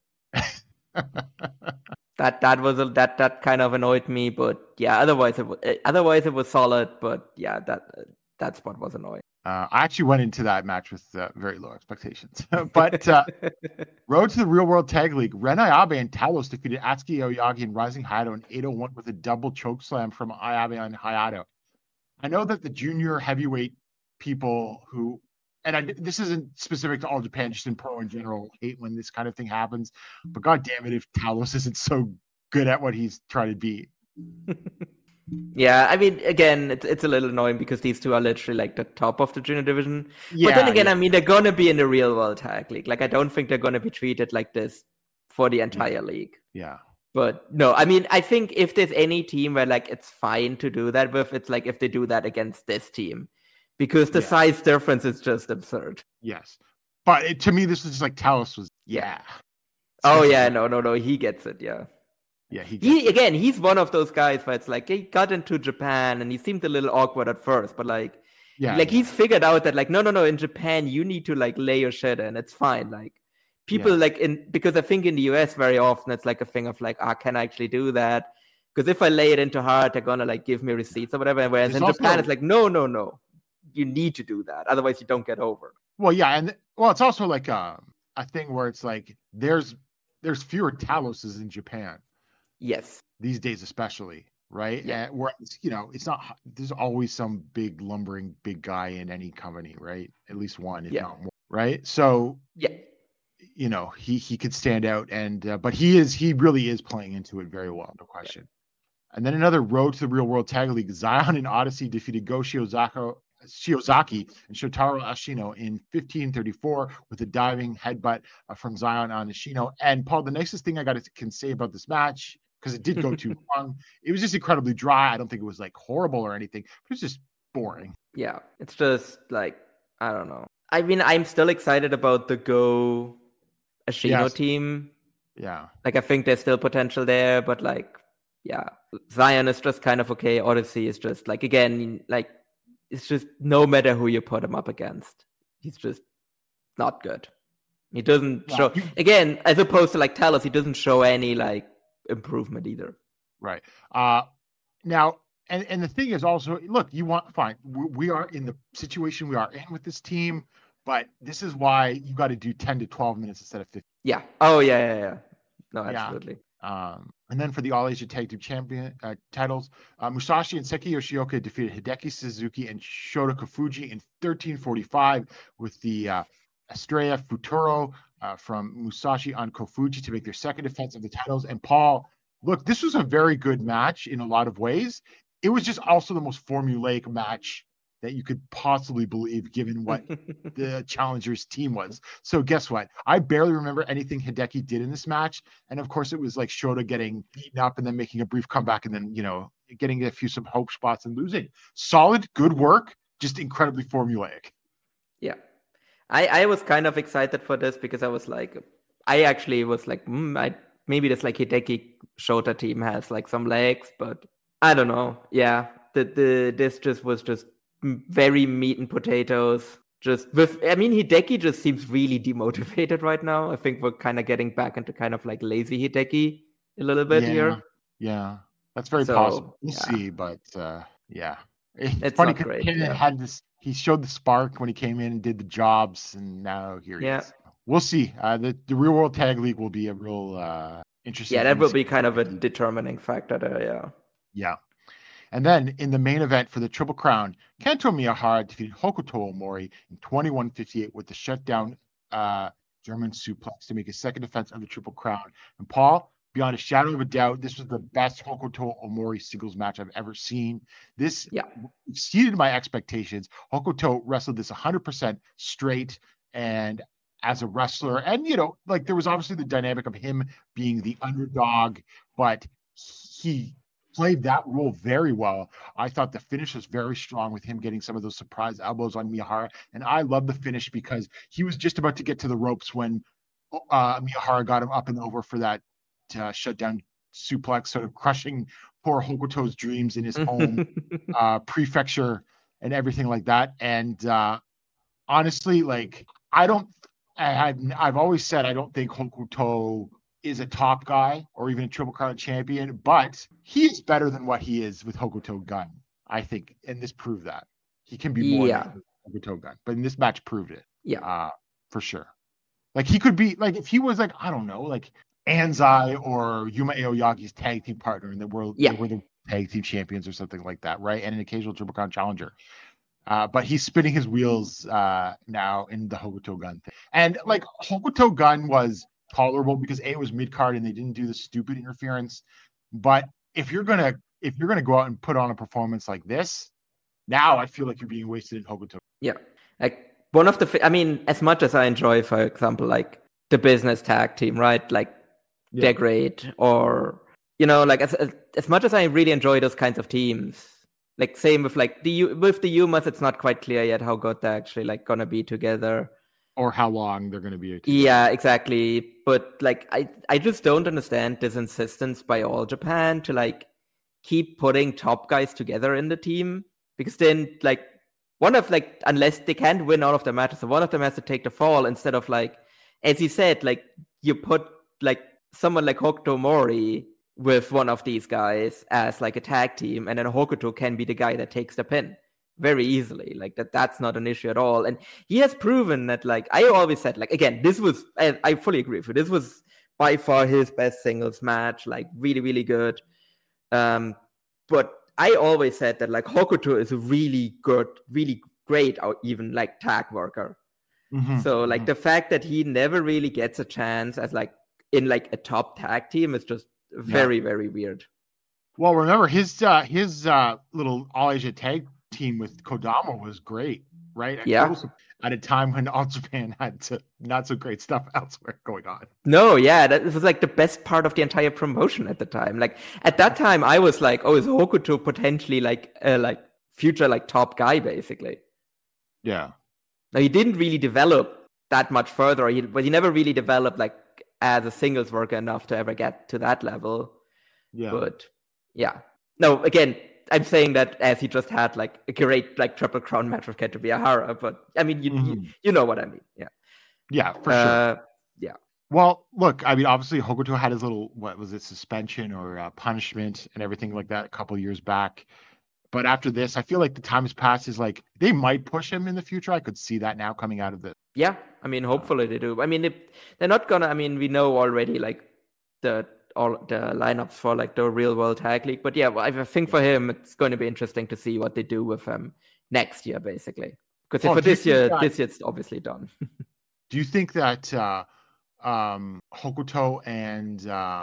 that kind of annoyed me, but yeah, otherwise it was solid, but yeah, that spot was annoying. I actually went into that match with very low expectations. But Road to the Real World Tag League, Ren Ayabe and Talos defeated Atsuki Aoyagi and Rising Hayato in 801 with a double choke slam from Ayabe on Hayato. I know that the junior heavyweight people who, and this isn't specific to All Japan, just in pro in general, hate when this kind of thing happens. But God damn it, if Talos isn't so good at what he's trying to be. Yeah, I mean, again, it's a little annoying because these two are literally like the top of the junior division. But then again, I mean, they're going to be in the Real World Tag League. Like, I don't think they're going to be treated like this for the entire league. Yeah. But no, I mean, I think if there's any team where like it's fine to do that with, it's like if they do that against this team. Because the size difference is just absurd. Yes. But to me, this was just like Talos was, Oh, yeah, no, he gets it, yeah. Yeah, he's one of those guys where it's like he got into Japan and he seemed a little awkward at first, but like, he's figured out that like, no, in Japan, you need to like lay your shit in. It's fine. Like people because I think in the US very often it's like a thing of like, can I actually do that? Because if I lay it into hard, they're going to like give me receipts or whatever. And whereas in Japan, it's like, no. You need to do that. Otherwise you don't get over. Well, yeah. And it's also like a thing where it's like, there's fewer Taloses in Japan. Yes. These days, especially, right? Yeah. And where it's not. There's always some big lumbering big guy in any company, right? At least one, if not more, right? So he could stand out, and but he really is playing into it very well, no question. And then another Road to the Real World Tag League, Zion and Odyssey defeated Go Shiozaki and Shotaro Ashino in 15-34 with a diving headbutt from Zion on Ashino. And Paul, the nicest thing I can say about this match, because it did go too long, it was just incredibly dry. I don't think it was like horrible or anything, but it's just boring. Yeah, it's just like, I don't know. I mean, I'm still excited about the Go Ashino team. Yeah. Like, I think there's still potential there, but like, yeah, Zion is just kind of okay. Odyssey is just like, again, like, it's just no matter who you put him up against, he's just not good. He doesn't show, again, as opposed to like Talos, he doesn't show any like improvement either. Right. Now, and the thing is also, look, we are in the situation we are in with this team, but this is why you got to do 10 to 12 minutes instead of 15. Yeah. Oh, yeah. No, absolutely. Yeah. And then for the All Asia Tag Team Champion titles, Musashi and Seki Yoshioka defeated Hideki Suzuki and Shota Kofuji in 13:45 with the Estrella Futuro from Musashi on Kofuji to make their second defense of the titles. And Paul, look, this was a very good match in a lot of ways. It was just also the most formulaic match that you could possibly believe, given what the challengers team was. So guess what? I barely remember anything Hideki did in this match. And of course it was like Shota getting beaten up and then making a brief comeback and then, getting some hope spots and losing. Solid, good work, just incredibly formulaic. Yeah. I was kind of excited for this because I was like, maybe this like Hideki Shota team has like some legs, but I don't know. Yeah. This just was just very meat and potatoes. Hideki just seems really demotivated right now. I think we're kind of getting back into kind of like lazy Hideki a little bit here. Yeah, that's very possible. We'll see, but yeah, it's funny because he showed the spark when he came in and did the jobs, and now here he is. We'll see. The Real World Tag League will be a real interesting. Yeah, that will be kind of a determining factor there. Yeah. Yeah. And then in the main event for the Triple Crown, Kento Miyahara defeated Hokuto Omori in 21:58 with the shutdown German suplex to make his second defense of the Triple Crown. And Paul, beyond a shadow of a doubt, this was the best Hokuto Omori singles match I've ever seen. This exceeded my expectations. Hokuto wrestled this 100% straight and as a wrestler. And, there was obviously the dynamic of him being the underdog, but he played that role very well. I thought the finish was very strong with him getting some of those surprise elbows on Miyahara. And I love the finish because he was just about to get to the ropes when Miyahara got him up and over for that shutdown suplex, sort of crushing poor Hokuto's dreams in his home prefecture and everything like that. And honestly, like, I've always said I don't think Hokuto is a top guy or even a Triple Crown champion, but he is better than what he is with Hokuto Gun, I think. And this proved that. He can be more than Hokuto Gun. But in this match proved it. Yeah. For sure. Like, he could be, like, if he was, like, I don't know, like Anzai or Yuma Aoyagi's tag team partner in the world, they were the tag team champions or something like that, right? And an occasional Triple Crown challenger. But he's spinning his wheels now in the Hokuto Gun thing. And, like, Hokuto Gun was tolerable because it was mid-card and they didn't do the stupid interference. But if you're gonna go out and put on a performance like this, now I feel like you're being wasted in Hokuto. Yeah, like one of the as much as I enjoy, for example, like the business tag team, right? Like they're great, or like as much as I really enjoy those kinds of teams. Like same with like with the Yumas, it's not quite clear yet how good they're actually like gonna be together. Or how long they're going to be. Yeah, exactly. But like, I just don't understand this insistence by All Japan to like keep putting top guys together in the team, because then like unless they can't win all of the matches, so one of them has to take the fall instead of like, as you said, like you put like someone like Hokuto Mori with one of these guys as like a tag team, and then Hokuto can be the guy that takes the pin very easily. Like that's not an issue at all. And he has proven that, like I always said, like again, this was, I fully agree with you, this was by far his best singles match, like really, really good. But I always said that like Hokuto is a really good, really great, or even like tag worker. So like the fact that he never really gets a chance as like in like a top tag team is just very, very weird. Well, remember his little All Asia tag team with Kodama was great, right? Yeah. At a time when All Japan had not so great stuff elsewhere going on. No, yeah, that was like the best part of the entire promotion at the time. Like at that time, I was like, oh, is Hokuto potentially like future like top guy basically? Yeah. Now he didn't really develop that much further, but he never really developed like as a singles worker enough to ever get to that level. Yeah. But Yeah. No, again, I'm saying that as he just had like a great like Triple Crown match with Kento Miyahara, but I mean, you know what I mean. Yeah. Yeah, for sure. Yeah. Well, look, I mean, obviously Hokuto had his little, what was it, suspension or punishment and everything like that a couple of years back. But after this, I feel like the time has passed. Is like they might push him in the future. I could see that now coming out of this. Yeah, I mean, hopefully they do. I mean, they're not gonna. I mean, we know already like the lineups for like the Real World Tag League. But yeah, I think for him, it's going to be interesting to see what they do with him next year, basically. Because for this year, it's obviously done. Do you think that Hokuto and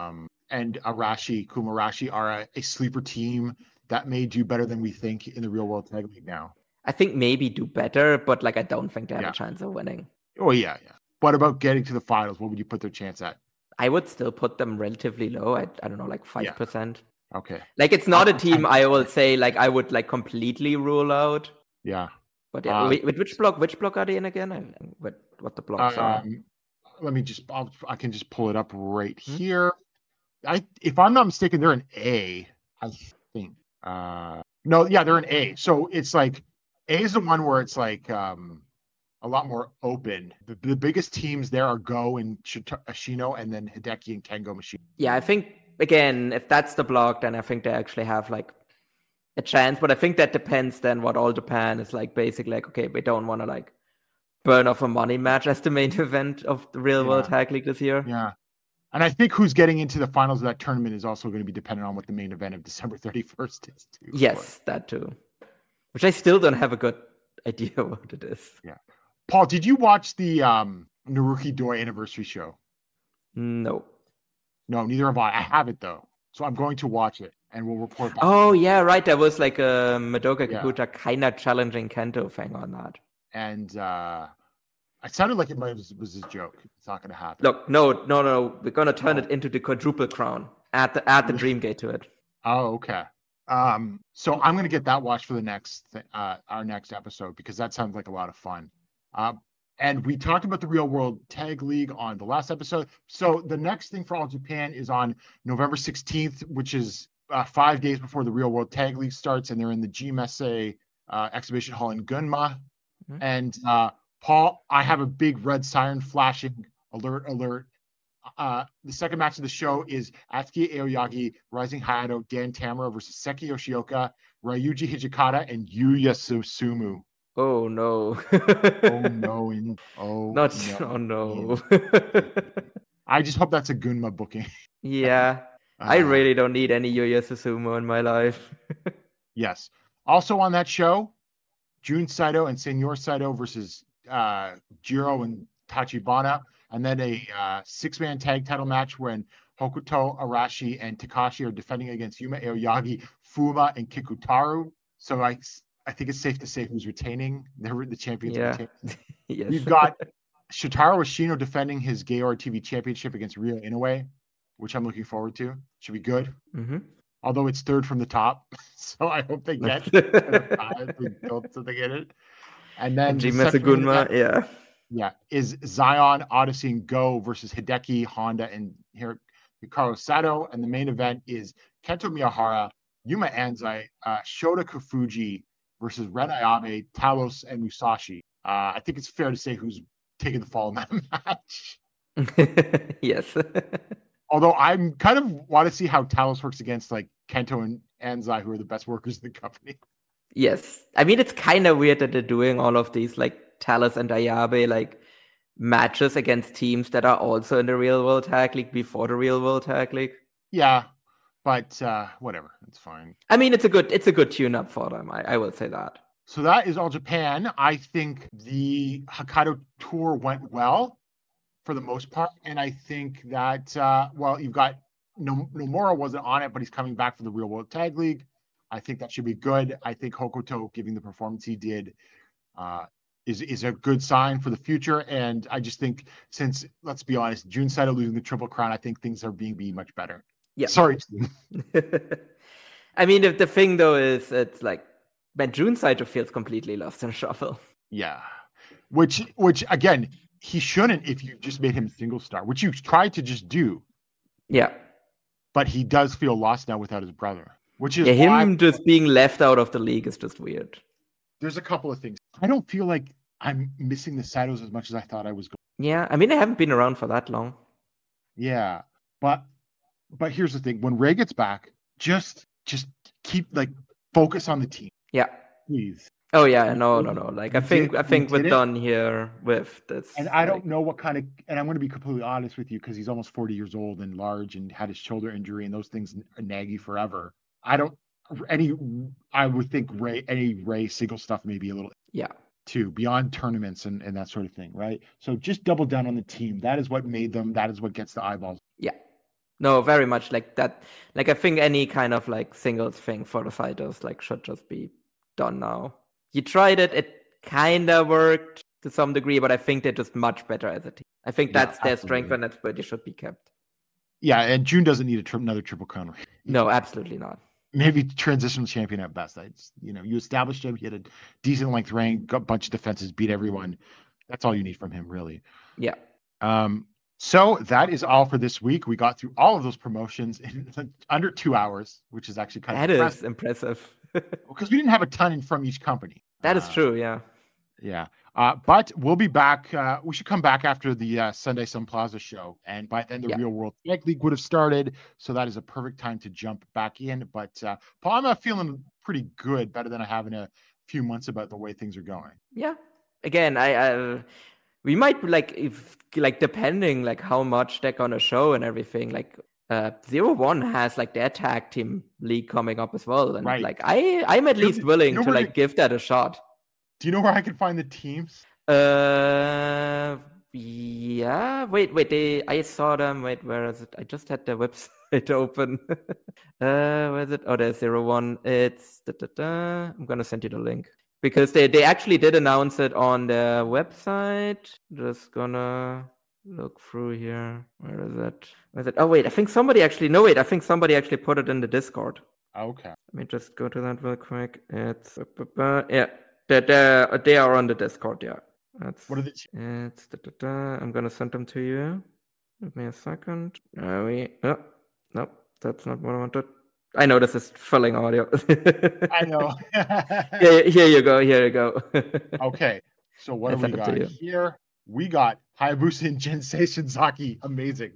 Kumarashi are a sleeper team that may do better than we think in the Real World Tag League now? I think maybe do better, but like I don't think they have a chance of winning. Oh yeah. What about getting to the finals? What would you put their chance at? I would still put them relatively low. I don't know, like 5%. Yeah. Okay. Like it's not a team I will say like I would like completely rule out. Yeah. But yeah, which block are they in again? What the blocks are? Let me just. I can just pull it up right here. If I'm not mistaken, they're an A. I think. No, yeah, they're an A. So it's like A is the one where it's like a lot more open. The biggest teams there are Go and Ashino, and then Hideki and Kengo Machine. Yeah, I think again, if that's the block, then I think they actually have like a chance. But I think that depends then what All Japan is like. Basically, like okay, we don't want to like burn off a money match as the main event of the Real World Tag League this year. Yeah. And I think who's getting into the finals of that tournament is also going to be dependent on what the main event of December 31st is, too. Yes, that too. Which I still don't have a good idea what it is. Yeah. Paul, did you watch the Naruki Doi anniversary show? No. No, neither have I. I have it, though. So I'm going to watch it, and we'll report back. Oh, yeah, right. There was like a Madoka Kikuta kind of challenging Kento thing on that. And it sounded like it was a joke. It's not going to happen. Look, no. We're going to turn it into the quadruple crown. Add the Dreamgate to it. Oh, okay. So I'm going to get that watched for the our next episode because that sounds like a lot of fun. And we talked about the Real World Tag League on the last episode. So the next thing for All Japan is on November 16th, which is 5 days before the Real World Tag League starts, and they're in the GMSA exhibition hall in Gunma. Mm-hmm. And Paul, I have a big red siren flashing alert. The second match of the show is Atsuki Aoyagi, Rising Hayato, Dan Tamura versus Seki Yoshioka, Ryuji Hijikata, and Yuya Susumu. Oh no. Oh no. I just hope that's a Gunma booking. Yeah. I really don't need any Yuya Susumu in my life. Yes. Also on that show, Jun Saito and Senor Saito versus Jiro and Tachibana, and then a 6-man tag title match when Hokuto, Arashi, and Takashi are defending against Yuma Aoyagi, Fuma, and Kikutaru. So I think it's safe to say who's retaining. The champions. Yeah. Yes. We've got Shotaro Ashino defending his Gaor TV championship against Ryo Inoue, which I'm looking forward to. Should be good. Mm-hmm. Although it's third from the top, so I hope they get so they get it. And then Gunma, is Zion, Odyssey, and Go versus Hideki, Honda, and Hikaru Sato. And the main event is Kento Miyahara, Yuma Anzai, Shota Kufuji versus Ren Ayabe, Talos, and Musashi. I think it's fair to say who's taking the fall in that match. Yes. Although I'm kind of want to see how Talos works against like Kento and Anzai, who are the best workers in the company. Yes. I mean, it's kind of weird that they're doing all of these like Talos and Ayabe like matches against teams that are also in the Real World Tag League before the Real World Tag League. Yeah, but whatever. It's fine. I mean, it's a good tune-up for them. I will say that. So that is All Japan. I think the Hokkaido tour went well for the most part. And I think that, you've got Nomura wasn't on it, but he's coming back for the Real World Tag League. I think that should be good. I think Hokuto giving the performance he did is a good sign for the future. And I just think since, let's be honest, Jun Saito losing the Triple Crown, I think things are being much better. Yeah. Sorry. I mean, the thing though is it's like when Jun Saito feels completely lost in shuffle. Yeah. Which again, he shouldn't if you just made him single star, which you tried to just do. Yeah. But he does feel lost now without his brother. which is Yeah, why him just being left out of the league is just weird. there's a couple of things. I don't feel like I'm missing the Saitos as much as I thought I was going. Yeah, I mean, they haven't been around for that long. Yeah, but here's the thing: when Ray gets back, just keep focus on the team, Yeah. please. Oh yeah, no. Like I We think did we're it. done here with this. And I like- don't know what kind of, and I'm going to be completely honest with you because he's almost 40 years old and large and had his shoulder injury and those things nag you forever. I would think any Ray single stuff may be a little Yeah. too beyond tournaments and that sort of thing, right? So just double down on the team. That is what made them, that is what gets the eyeballs. Yeah. No, very much like that. Like I think any kind of like singles thing for the fighters should just be done now. You tried it, it kind of worked to some degree, but I think they're just much better as a team. I think Yeah, that's their strength absolutely. and that's where they should be kept. Yeah, and June doesn't need another Triple Crown. No, absolutely not. Maybe transitional champion at best. You established him. He had a decent length range, got a bunch of defenses, beat everyone. That's all you need from him, really. Yeah. So that is all for this week. We got through all of those promotions in under 2 hours, which is actually kind That of is impressive. because we didn't have a ton from each company. That is true, yeah. Yeah. But we'll be back. We should come back after the Sunday Sun Plaza show. And by then, the Real World Tag League would have started. So that is a perfect time to jump back in. But Paul, I'm feeling pretty good, better than I have in a few months about the way things are going. Yeah. Again, we might depending how much they're gonna show and everything. 01 has their tag team league coming up as well, and Right. I'm at least willing you know to where give that a shot. Do you know where I can find the teams? Yeah. Wait. I saw them. Wait, where is it? I just had their website open. Where is it? Oh, there's 01. It's I'm gonna send you the link. Because they actually did announce it on their website. Just gonna look through here. Where is it? Oh wait, I think somebody actually put it in the Discord. Okay. Let me just go to that real quick. It's yeah. They are on the Discord, yeah. What are the teams? It's I'm gonna send them to you. Give me a second. Nope, that's not what I wanted. I know this is filling audio. I know. Here you go. Okay. So what I do we sent it to got you. here? We got Hayabusa and Jinsei Shinzaki. Amazing.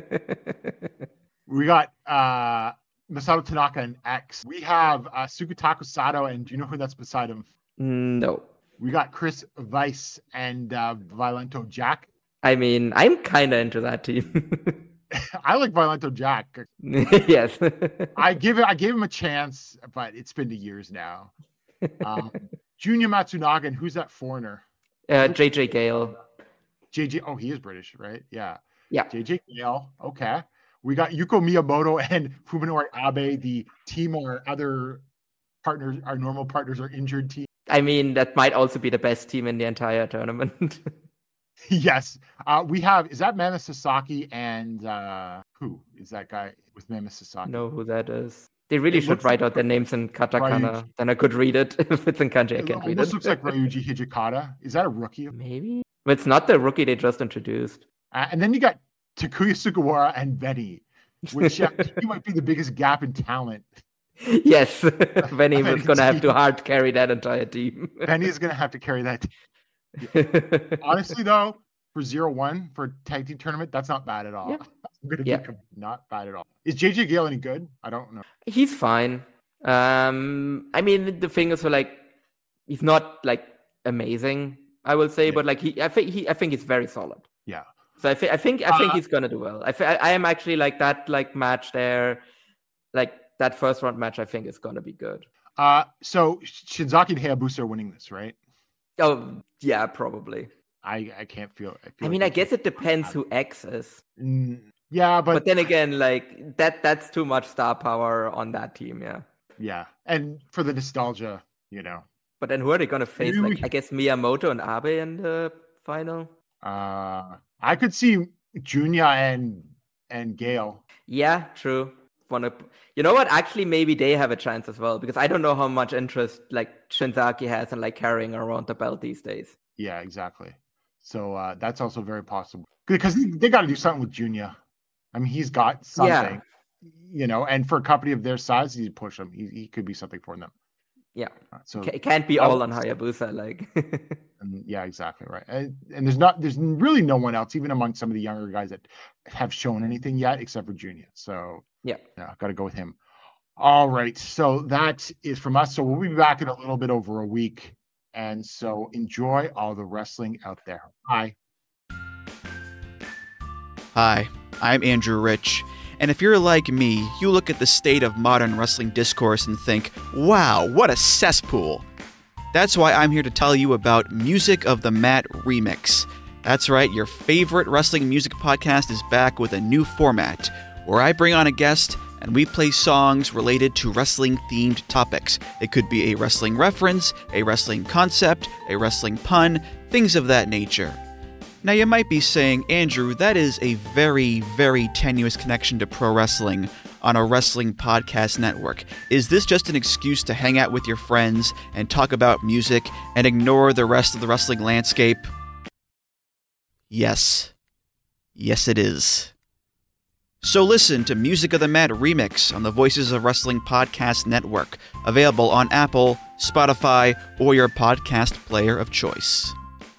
We got Masato Tanaka and X. We have Sukataka Sato, and do you know who that's beside him? No. We got Chris Weiss and Violento Jack. I mean, I'm kind of into that team. I like Violento Jack. Yes. I gave him a chance, but it's been 2 years now. Junior Matsunaga, and who's that foreigner? JJ Gale. JJ. Oh, he is British, right? Yeah. Yeah. JJ Gale. Okay. We got Yuko Miyamoto and Fuminori Abe. The team, our other partners, our normal partners, are injured team. I mean, that might also be the best team in the entire tournament. Yes. We have, is that Mama Sasaki and who is that guy with Mama Sasaki? Know who that is. They really It should looks write like out their names in katakana. Ryuji. Then I could read it. If it's in kanji, I It can't read almost it. looks like Ryuji Hijikata. Is that a rookie? Maybe. But it's not the rookie they just introduced. And then you got Takuya Sugawara and Benny, which he might be the biggest gap in talent. Yes. Benny was going to have to hard carry that entire team. Benny is going to have to carry that. Honestly, though, for 0-1 for a tag team tournament, that's not bad at all. Yeah. I'm going to Yeah. be not bad at all. Is JJ Gale any good? I don't know. He's fine. I mean, the thing is, he's not amazing, I will say, but I think he's very solid. Yeah. So I think he's gonna do well. I am actually that match there, that first round match. I think is gonna be good. So Shinzaki and Hayabusa are winning this, right? Oh yeah, probably. I can't feel. I mean, I guess it depends who X is. Yeah, But then again, that's too much star power on that team. Yeah. Yeah, and for the nostalgia, But then who are they gonna face? Maybe I guess Miyamoto and Abe in the final. I could see Junya and Gale. Yeah, true. You know what? Actually, maybe they have a chance as well because I don't know how much interest Shinzaki has in carrying around the belt these days. Yeah, exactly. So that's also very possible because they got to do something with Junya. I mean, he's got something. and for a company of their size, you push him. He could be something for them. Yeah. So It can't be all on Hayabusa. Like, yeah, exactly right. And there's really no one else, even among some of the younger guys, that have shown anything yet, except for Junior. So yeah, got to go with him. All right, so that is from us. So we'll be back in a little bit over a week, and so enjoy all the wrestling out there. Bye. Hi, I'm Andrew Rich, and if you're like me, you look at the state of modern wrestling discourse and think, wow, what a cesspool. That's why I'm here to tell you about Music of the Mat Remix. That's right, your favorite wrestling music podcast is back with a new format, where I bring on a guest and we play songs related to wrestling-themed topics. It could be a wrestling reference, a wrestling concept, a wrestling pun, things of that nature. Now you might be saying, Andrew, that is a very, very tenuous connection to pro wrestling on a wrestling podcast network. Is this just an excuse to hang out with your friends and talk about music and ignore the rest of the wrestling landscape? Yes. Yes, it is. So listen to Music of the Mat Remix on the Voices of Wrestling Podcast Network, available on Apple, Spotify, or your podcast player of choice.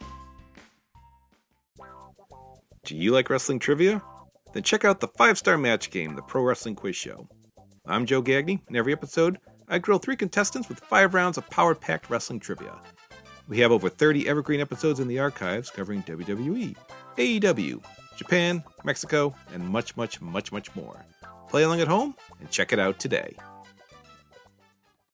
Do you like wrestling trivia? Then check out the 5-Star Match Game, the Pro Wrestling Quiz Show. I'm Joe Gagney. In every episode, I grill 3 contestants with 5 rounds of power-packed wrestling trivia. We have over 30 evergreen episodes in the archives covering WWE, AEW, Japan, Mexico, and much, much, much, much more. Play along at home and check it out today.